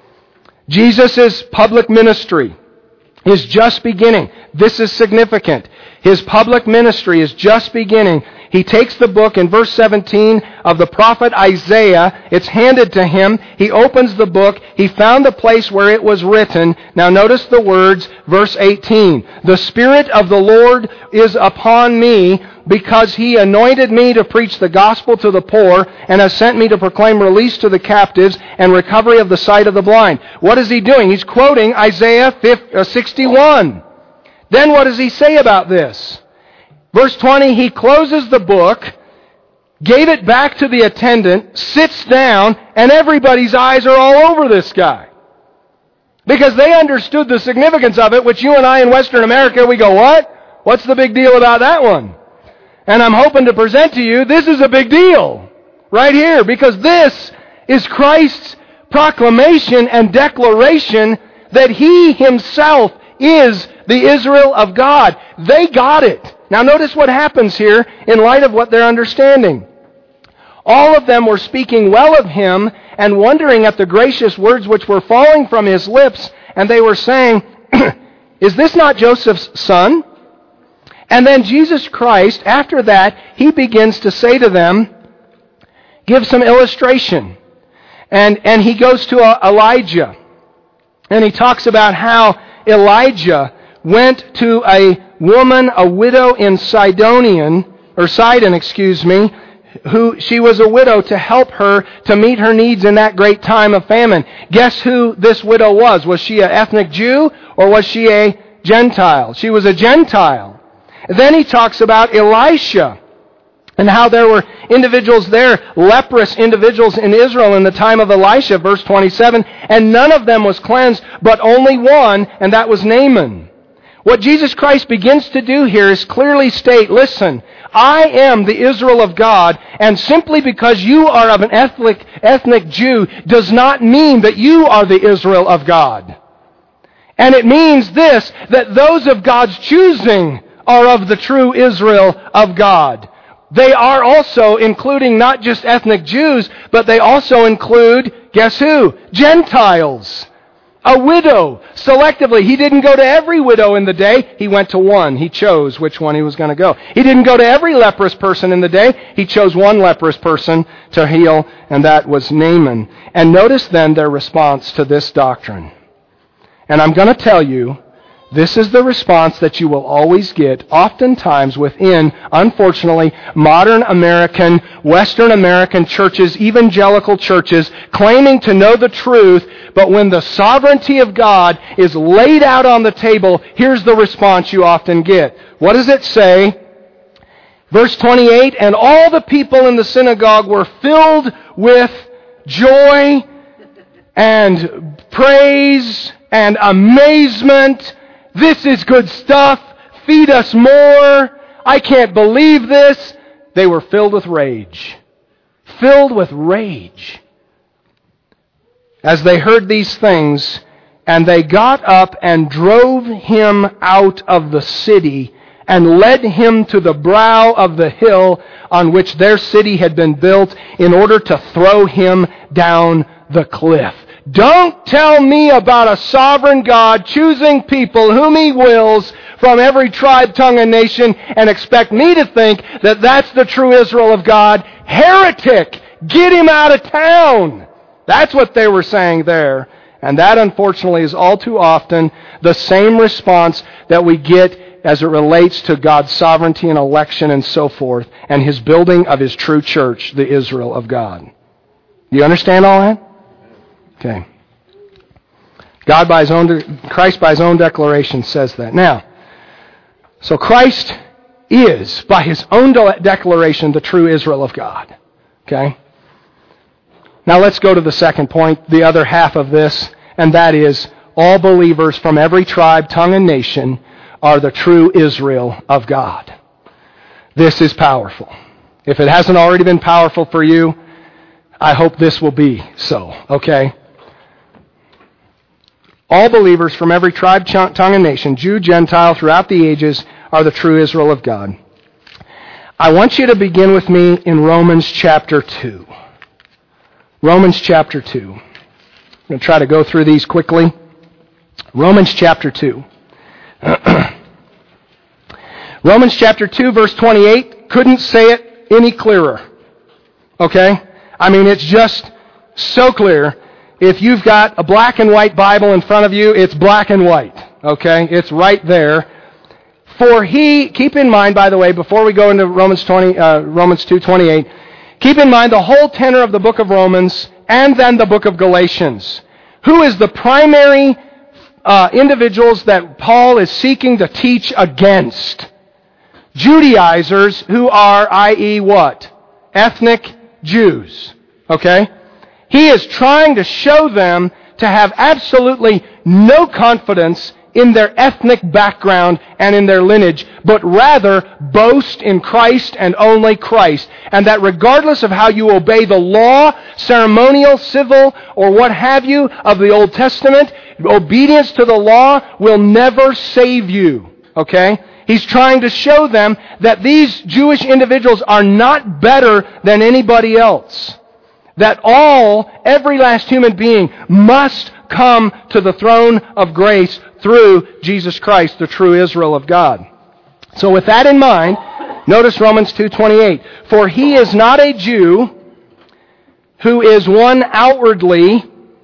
Jesus' public ministry is just beginning. This is significant. His public ministry is just beginning. He takes the book in verse 17 of the prophet Isaiah. It's handed to him. He opens the book. He found the place where it was written. Now notice the words, verse 18. The Spirit of the Lord is upon me, because He anointed me to preach the gospel to the poor, and has sent me to proclaim release to the captives and recovery of the sight of the blind. What is He doing? He's quoting Isaiah 61. Then what does He say about this? Verse 20, He closes the book, gave it back to the attendant, sits down, and everybody's eyes are all over this guy. Because they understood the significance of it, which you and I in Western America, we go, what? What's the big deal about that one? And I'm hoping to present to you, this is a big deal. Right here. Because this is Christ's proclamation and declaration that He Himself is the Israel of God. They got it. Now notice what happens here in light of what they're understanding. All of them were speaking well of Him and wondering at the gracious words which were falling from His lips. And they were saying, is this not Joseph's son? And then Jesus Christ, after that, He begins to say to them, give some illustration. And He goes to Elijah. And He talks about how Elijah went to a woman, a widow in Sidon, who she was a widow, to help her to meet her needs in that great time of famine. Guess who this widow was? Was she an ethnic Jew or was she a Gentile? She was a Gentile. Then He talks about Elisha and how there were individuals there, leprous individuals in Israel in the time of Elisha, verse 27, and none of them was cleansed, but only one, and that was Naaman. What Jesus Christ begins to do here is clearly state, listen, I am the Israel of God, and simply because you are of an ethnic Jew does not mean that you are the Israel of God. And it means this, that those of God's choosing are of the true Israel of God. They are also including not just ethnic Jews, but they also include, guess who? Gentiles. A widow, selectively. He didn't go to every widow in the day. He went to one. He chose which one he was going to go. He didn't go to every leprous person in the day. He chose one leprous person to heal, and that was Naaman. And notice then their response to this doctrine. And I'm going to tell you, this is the response that you will always get, oftentimes within, unfortunately, modern American, Western American churches, evangelical churches, claiming to know the truth, but when the sovereignty of God is laid out on the table, here's the response you often get. What does it say? Verse 28, and all the people in the synagogue were filled with joy and praise and amazement. This is good stuff. Feed us more. I can't believe this. They were filled with rage. Filled with rage. As they heard these things, and they got up and drove him out of the city and led him to the brow of the hill on which their city had been built in order to throw him down the cliff. Don't tell me about a sovereign God choosing people whom He wills from every tribe, tongue, and nation and expect me to think that that's the true Israel of God. Heretic! Get him out of town! That's what they were saying there. And that, unfortunately, is all too often the same response that we get as it relates to God's sovereignty and election and so forth, and His building of His true church, the Israel of God. You understand all that? Okay. Christ by His own declaration says that. Now, so Christ is, by His own declaration, the true Israel of God. Okay? Now let's go to the second point, the other half of this, and that is all believers from every tribe, tongue, and nation are the true Israel of God. This is powerful. If it hasn't already been powerful for you, I hope this will be so, okay? All believers from every tribe, tongue, and nation, Jew, Gentile, throughout the ages, are the true Israel of God. I want you to begin with me in Romans chapter 2. Romans chapter 2. I'm going to try to go through these quickly. Romans chapter 2. Romans chapter 2, verse 28, couldn't say it any clearer. Okay? I mean, it's just so clear. If you've got a black and white Bible in front of you, it's black and white. Okay? It's right there. For he, keep in mind, by the way, before we go into Romans 2:28, keep in mind the whole tenor of the book of Romans and then the book of Galatians. Who is the primary individuals that Paul is seeking to teach against? Judaizers who are, i.e. what? Ethnic Jews. Okay? He is trying to show them to have absolutely no confidence in their ethnic background and in their lineage, but rather boast in Christ and only Christ. And that regardless of how you obey the law, ceremonial, civil, or what have you of the Old Testament, obedience to the law will never save you. Okay? He's trying to show them that these Jewish individuals are not better than anybody else. That every last human being must come to the throne of grace through Jesus Christ, the true Israel of God. So with that in mind, notice Romans 2:28. For he is not a Jew who is one outwardly,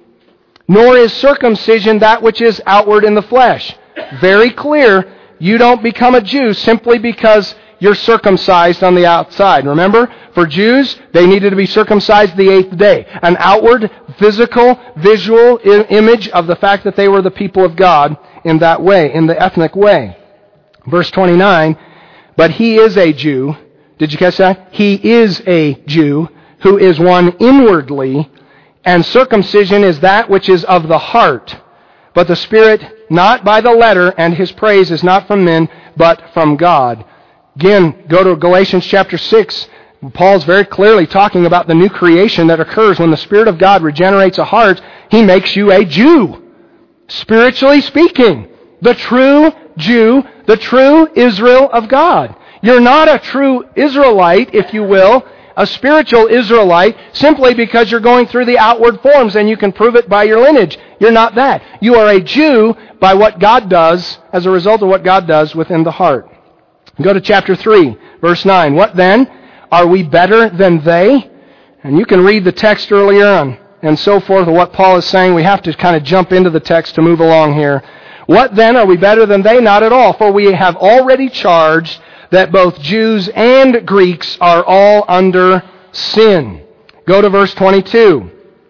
nor is circumcision that which is outward in the flesh. Very clear. You don't become a Jew simply because you're circumcised on the outside. Remember, for Jews, they needed to be circumcised the 8th day. An outward, physical, visual image of the fact that they were the people of God in that way, in the ethnic way. Verse 29, but he is a Jew. Did you catch that? He is a Jew who is one inwardly, and circumcision is that which is of the heart. But the Spirit, not by the letter, and His praise is not from men, but from God. Again, go to Galatians chapter 6. Paul's very clearly talking about the new creation that occurs when the Spirit of God regenerates a heart. He makes you a Jew. Spiritually speaking, the true Jew, the true Israel of God. You're not a true Israelite, if you will, a spiritual Israelite, simply because you're going through the outward forms and you can prove it by your lineage. You're not that. You are a Jew by what God does, as a result of what God does within the heart. Go to chapter 3, verse 9. What then? Are we better than they? And you can read the text earlier on and so forth of what Paul is saying. We have to kind of jump into the text to move along here. What then? Are we better than they? Not at all. For we have already charged that both Jews and Greeks are all under sin. Go to verse 22.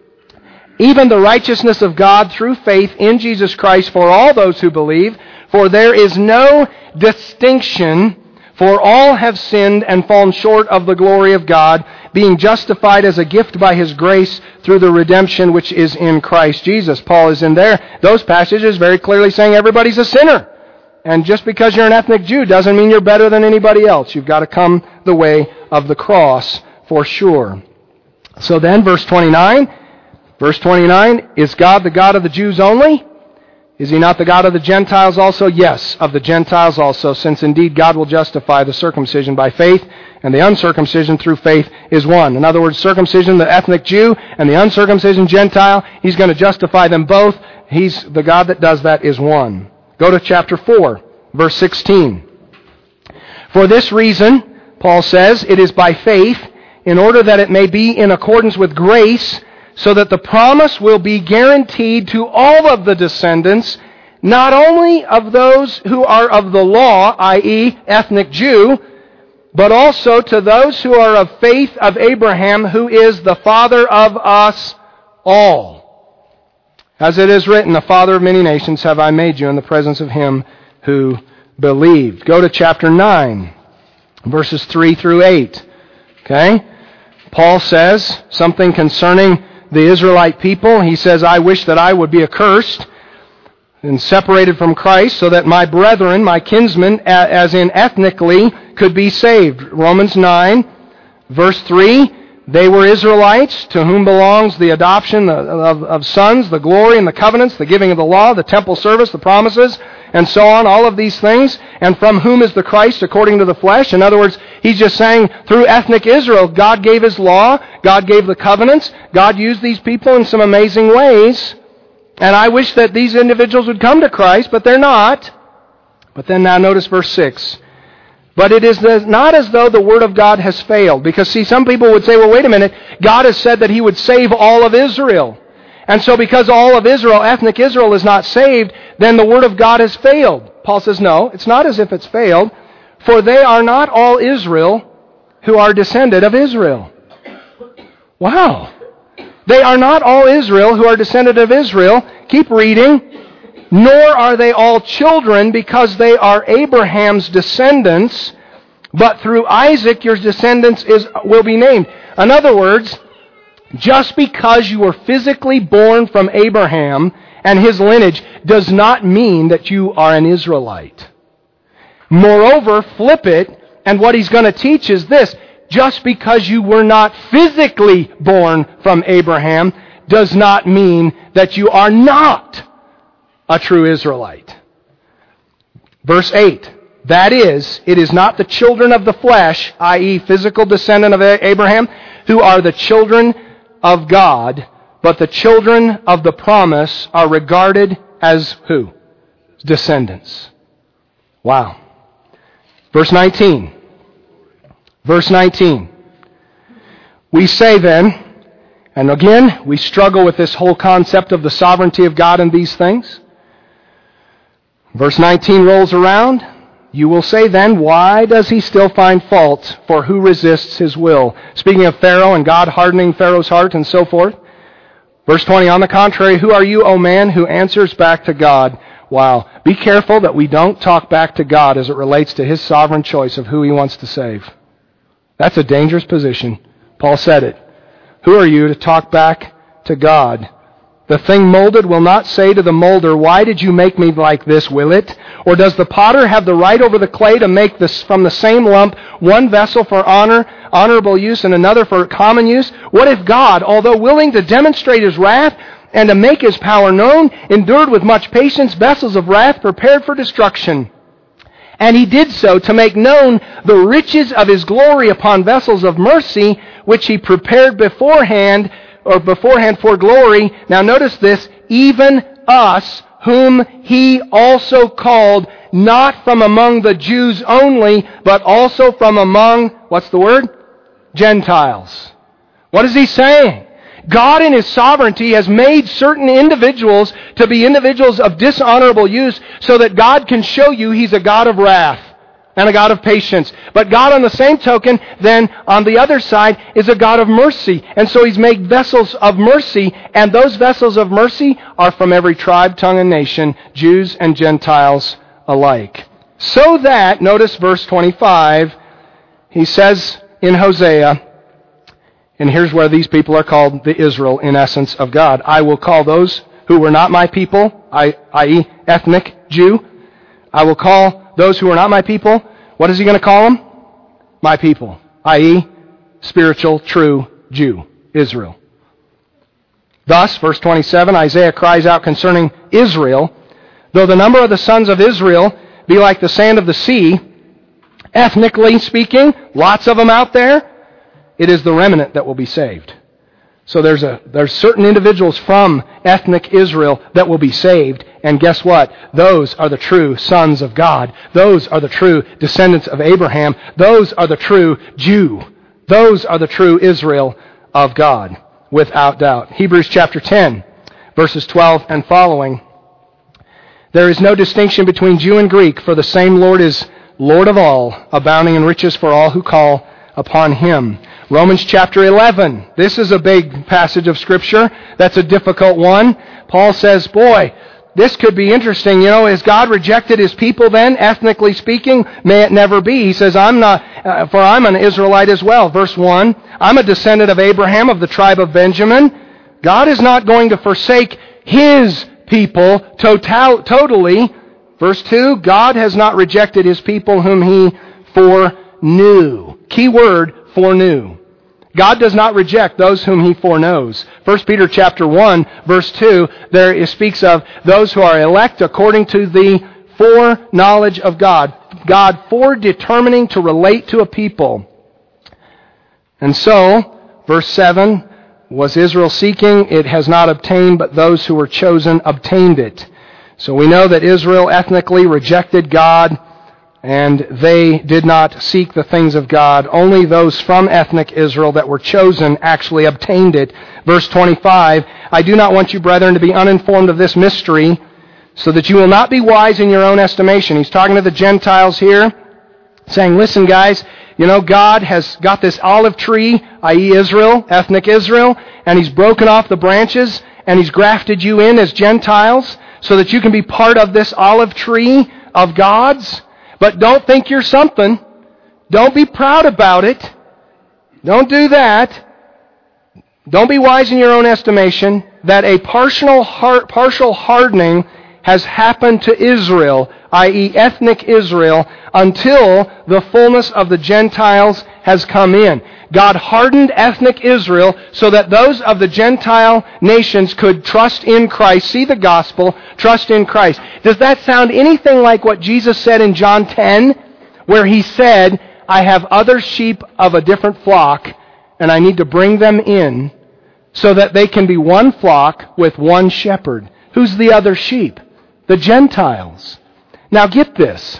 Even the righteousness of God through faith in Jesus Christ for all those who believe, for there is no distinction, for all have sinned and fallen short of the glory of God, being justified as a gift by His grace through the redemption which is in Christ Jesus. Paul is in there. Those passages very clearly saying everybody's a sinner. And just because you're an ethnic Jew doesn't mean you're better than anybody else. You've got to come the way of the cross for sure. So then, verse 29, is God the God of the Jews only? Is He not the God of the Gentiles also? Yes, of the Gentiles also, since indeed God will justify the circumcision by faith, and the uncircumcision through faith is one. In other words, circumcision, the ethnic Jew, and the uncircumcision Gentile, He's going to justify them both. The God that does that is one. Go to chapter 4, verse 16. For this reason, Paul says, it is by faith, in order that it may be in accordance with grace, so that the promise will be guaranteed to all of the descendants, not only of those who are of the law, i.e., ethnic Jew, but also to those who are of faith of Abraham, who is the father of us all. As it is written, the father of many nations have I made you in the presence of him who believed. Go to chapter 9, verses 3 through 8. Okay? Paul says something concerning the Israelite people. He says, I wish that I would be accursed and separated from Christ, so that my brethren, my kinsmen, as in ethnically, could be saved. Romans 9, verse 3, they were Israelites, to whom belongs the adoption of sons, the glory and the covenants, the giving of the law, the temple service, the promises, and so on, all of these things, and from whom is the Christ according to the flesh. In other words, he's just saying, through ethnic Israel, God gave His law, God gave the covenants, God used these people in some amazing ways, and I wish that these individuals would come to Christ, but they're not. But then now notice verse 6. But it is not as though the Word of God has failed. Because see, some people would say, well, wait a minute, God has said that He would save all of Israel. And so because all of Israel, ethnic Israel, is not saved, then the Word of God has failed. Paul says, no, it's not as if it's failed, for they are not all Israel who are descended of Israel. Wow. They are not all Israel who are descended of Israel. Keep reading. Nor are they all children, because they are Abraham's descendants, but through Isaac your descendants will be named. In other words, just because you were physically born from Abraham and his lineage does not mean that you are an Israelite. Moreover, flip it, and what he's going to teach is this. Just because you were not physically born from Abraham does not mean that you are not a true Israelite. Verse 8. That is, it is not the children of the flesh, i.e. physical descendant of Abraham, who are the children of God, but the children of the promise are regarded as who? Descendants. Wow. Verse 19. Verse 19. We say then, and again, we struggle with this whole concept of the sovereignty of God in these things. Verse 19 rolls around. You will say then, why does he still find fault? For who resists his will? Speaking of Pharaoh and God hardening Pharaoh's heart and so forth. Verse 20, on the contrary, who are you, O man, who answers back to God? Wow. Be careful that we don't talk back to God as it relates to His sovereign choice of who He wants to save. That's a dangerous position. Paul said it. Who are you to talk back to God? The thing molded will not say to the molder, why did you make me like this, will it? Or does the potter have the right over the clay to make this from the same lump one vessel for honorable use and another for common use? What if God, although willing to demonstrate His wrath and to make His power known, endured with much patience vessels of wrath prepared for destruction? And He did so to make known the riches of His glory upon vessels of mercy, which He prepared beforehand for glory. Now notice this, even us, whom He also called, not from among the Jews only, but also from among, what's the word? Gentiles. What is He saying? God in His sovereignty has made certain individuals to be individuals of dishonorable use so that God can show you He's a God of wrath and a God of patience. But God on the same token, then on the other side, is a God of mercy. And so He's made vessels of mercy, and those vessels of mercy are from every tribe, tongue, and nation, Jews and Gentiles alike. So that, notice verse 25, he says in Hosea, and here's where these people are called the Israel, in essence, of God. I will call those who were not my people, i.e. ethnic Jew. I will call those who are not my people. What is He going to call them? My people, i.e. spiritual, true Jew, Israel. Thus, verse 27, Isaiah cries out concerning Israel, though the number of the sons of Israel be like the sand of the sea, ethnically speaking, lots of them out there, it is the remnant that will be saved. So there's certain individuals from ethnic Israel that will be saved. And guess what? Those are the true sons of God. Those are the true descendants of Abraham. Those are the true Jew. Those are the true Israel of God, without doubt. Hebrews chapter 10, verses 12 and following. There is no distinction between Jew and Greek, for the same Lord is Lord of all, abounding in riches for all who call upon Him. Romans chapter 11. This is a big passage of Scripture. That's a difficult one. Paul says, boy, this could be interesting. You know, has God rejected His people then, ethnically speaking? May it never be. He says, I'm not, for I'm an Israelite as well. Verse 1, I'm a descendant of Abraham of the tribe of Benjamin. God is not going to forsake His people totally. Verse 2, God has not rejected His people whom He foreknew. Key word, foreknew. God does not reject those whom He foreknows. 1 Peter chapter 1, verse 2, there it speaks of those who are elect according to the foreknowledge of God. God foredetermining to relate to a people. And so, verse 7, was Israel seeking? It has not obtained, but those who were chosen obtained it. So we know that Israel ethnically rejected God, and they did not seek the things of God. Only those from ethnic Israel that were chosen actually obtained it. Verse 25, I do not want you, brethren, to be uninformed of this mystery, so that you will not be wise in your own estimation. He's talking to the Gentiles here, saying, listen guys, you know, God has got this olive tree, i.e. Israel, ethnic Israel, and He's broken off the branches, and He's grafted you in as Gentiles, so that you can be part of this olive tree of God's. But don't think you're something. Don't be proud about it. Don't do that. Don't be wise in your own estimation that a partial hardening has happened to Israel, i.e. ethnic Israel, until the fullness of the Gentiles has come in. God hardened ethnic Israel so that those of the Gentile nations could trust in Christ, see the gospel, trust in Christ. Does that sound anything like what Jesus said in John 10, where He said, I have other sheep of a different flock, and I need to bring them in so that they can be one flock with one shepherd? Who's the other sheep? The Gentiles. Now get this.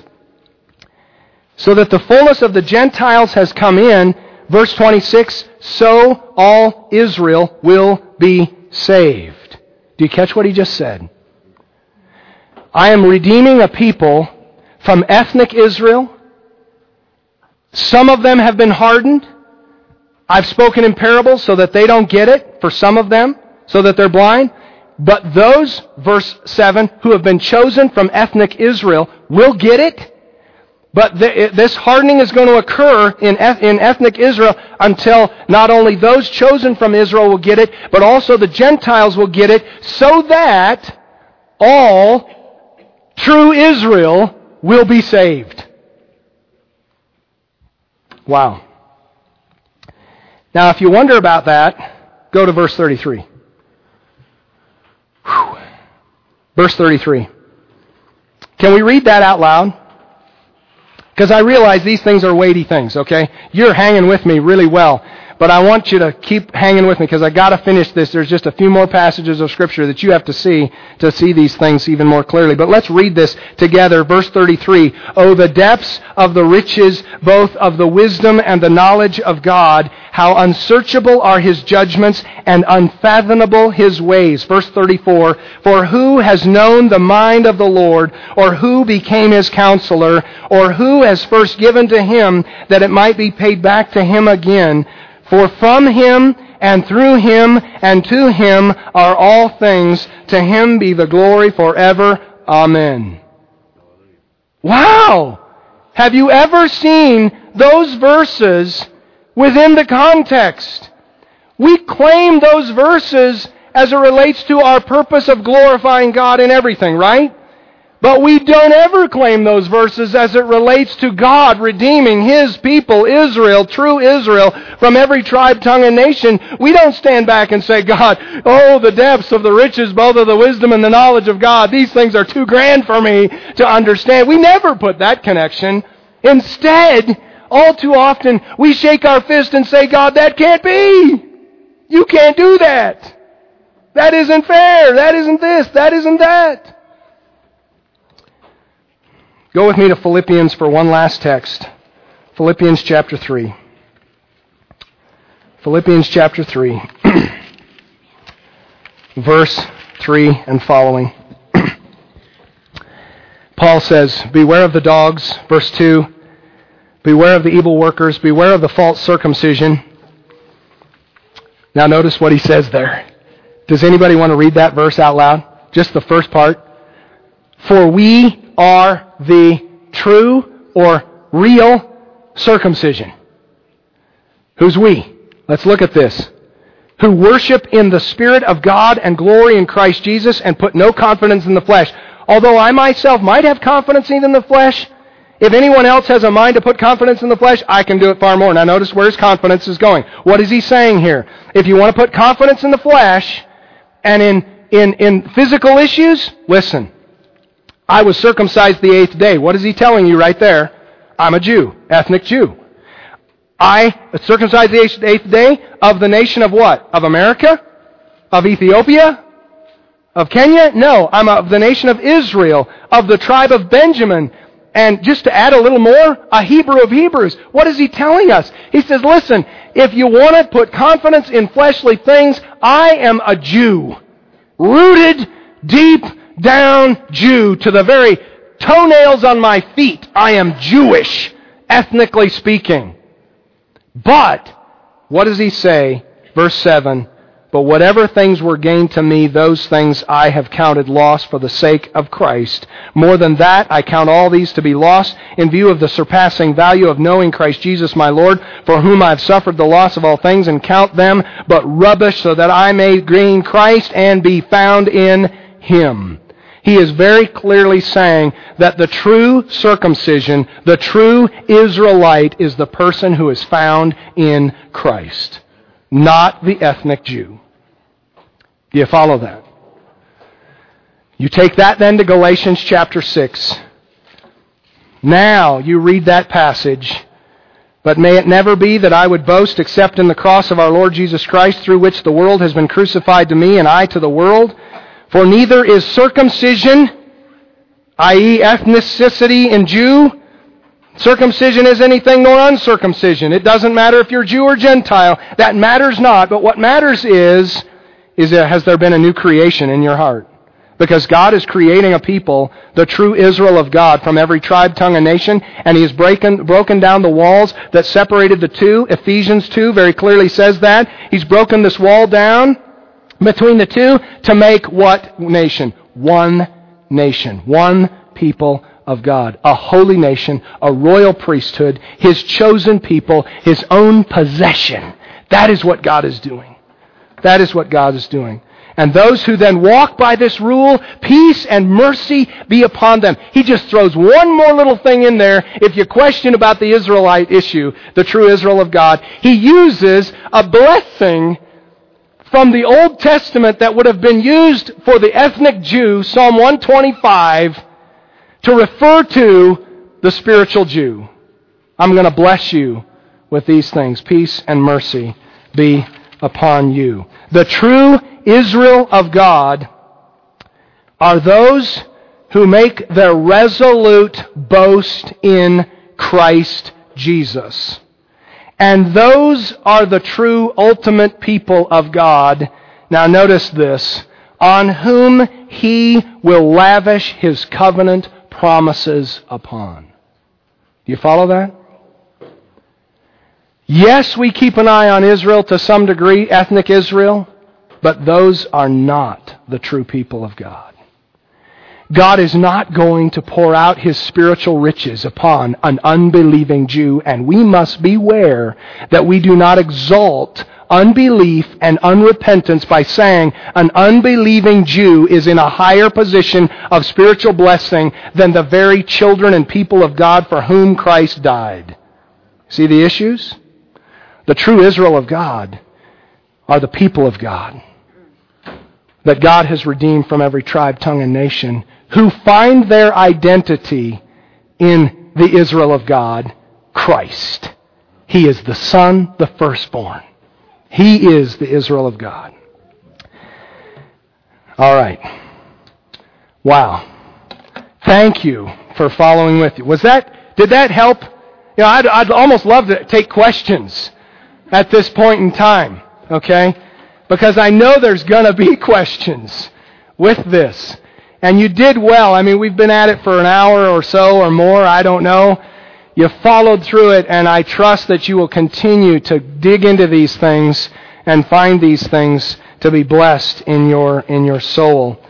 So that the fullness of the Gentiles has come in, verse 26, so all Israel will be saved. Do you catch what he just said? I am redeeming a people from ethnic Israel. Some of them have been hardened. I've spoken in parables so that they don't get it, for some of them, so that they're blind. But those, verse 7, who have been chosen from ethnic Israel will get it. But this hardening is going to occur in ethnic Israel until not only those chosen from Israel will get it, but also the Gentiles will get it, so that all true Israel will be saved. Wow. Now, if you wonder about that, go to verse 33. Whew. Verse 33. Can we read that out loud? Because I realize these things are weighty things, okay? You're hanging with me really well. But I want you to keep hanging with me because I got to finish this. There's just a few more passages of Scripture that you have to see these things even more clearly. But let's read this together. Verse 33. Oh, the depths of the riches, both of the wisdom and the knowledge of God. How unsearchable are His judgments and unfathomable His ways. Verse 34. For who has known the mind of the Lord, or who became His counselor, or who has first given to Him that it might be paid back to Him again? For from Him and through Him and to Him are all things. To Him be the glory forever. Amen. Wow! Have you ever seen those verses within the context? We claim those verses as it relates to our purpose of glorifying God in everything, right? But we don't ever claim those verses as it relates to God redeeming His people, Israel, true Israel, from every tribe, tongue, and nation. We don't stand back and say, God, oh, the depths of the riches, both of the wisdom and the knowledge of God. These things are too grand for me to understand. We never put that connection. Instead, all too often, we shake our fist and say, God, that can't be. You can't do that. That isn't fair. That isn't this. That isn't that. Go with me to Philippians for one last text. Philippians chapter 3. Philippians chapter 3. Verse 3 and following. Paul says, beware of the dogs. Verse 2. Beware of the evil workers. Beware of the false circumcision. Now notice what he says there. Does anybody want to read that verse out loud? Just the first part. For we are the true or real circumcision. Who's we? Let's look at this. Who worship in the Spirit of God and glory in Christ Jesus and put no confidence in the flesh. Although I myself might have confidence in the flesh, if anyone else has a mind to put confidence in the flesh, I can do it far more. Now notice where his confidence is going. What is he saying here? If you want to put confidence in the flesh and in physical issues, listen. I was circumcised the 8th day. What is he telling you right there? I'm a Jew, ethnic Jew. I circumcised the 8th day of the nation of what? Of America? Of Ethiopia? Of Kenya? No, I'm of the nation of Israel, of the tribe of Benjamin. And just to add a little more, a Hebrew of Hebrews. What is he telling us? He says, listen, if you want to put confidence in fleshly things, I am a Jew. Rooted, deep down Jew to the very toenails on my feet. I am Jewish, ethnically speaking. But, what does he say? Verse 7, but whatever things were gained to me, those things I have counted loss for the sake of Christ. More than that, I count all these to be lost in view of the surpassing value of knowing Christ Jesus my Lord, for whom I have suffered the loss of all things, and count them but rubbish, so that I may gain Christ and be found in Him. He is very clearly saying that the true circumcision, the true Israelite, is the person who is found in Christ, not the ethnic Jew. Do you follow that? You take that then to Galatians chapter 6. Now you read that passage. But may it never be that I would boast except in the cross of our Lord Jesus Christ, through which the world has been crucified to me and I to the world. For neither is circumcision, i.e. ethnicity in Jew, circumcision is anything nor uncircumcision. It doesn't matter if you're Jew or Gentile. That matters not. But what matters is has there been a new creation in your heart? Because God is creating a people, the true Israel of God, from every tribe, tongue, and nation, and He has broken down the walls that separated the two. Ephesians 2 very clearly says that. He's broken this wall down between the two to make what nation? One nation. One people of God. A holy nation, a royal priesthood, His chosen people, His own possession. That is what God is doing. That is what God is doing. And those who then walk by this rule, peace and mercy be upon them. He just throws one more little thing in there. If you question about the Israelite issue, the true Israel of God, He uses a blessing from the Old Testament that would have been used for the ethnic Jew, Psalm 125, to refer to the spiritual Jew. I'm going to bless you with these things. Peace and mercy be upon you. The true Israel of God are those who make their resolute boast in Christ Jesus. And those are the true ultimate people of God. Now notice this. On whom He will lavish His covenant promises upon. Do you follow that? Yes, we keep an eye on Israel to some degree, ethnic Israel, but those are not the true people of God. God is not going to pour out His spiritual riches upon an unbelieving Jew, and we must beware that we do not exalt unbelief and unrepentance by saying an unbelieving Jew is in a higher position of spiritual blessing than the very children and people of God for whom Christ died. See the issues? The true Israel of God are the people of God that God has redeemed from every tribe, tongue, and nation, who find their identity in the Israel of God, Christ. He is the Son, the firstborn. He is the Israel of God. All right. Wow. Thank you for following with you. Did that help? You know, I'd almost love to take questions at this point in time, okay? Because I know there's going to be questions with this. And you did well. I mean, we've been at it for an hour or so or more, I don't know. You followed through it, and I trust that you will continue to dig into these things and find these things to be blessed in your soul.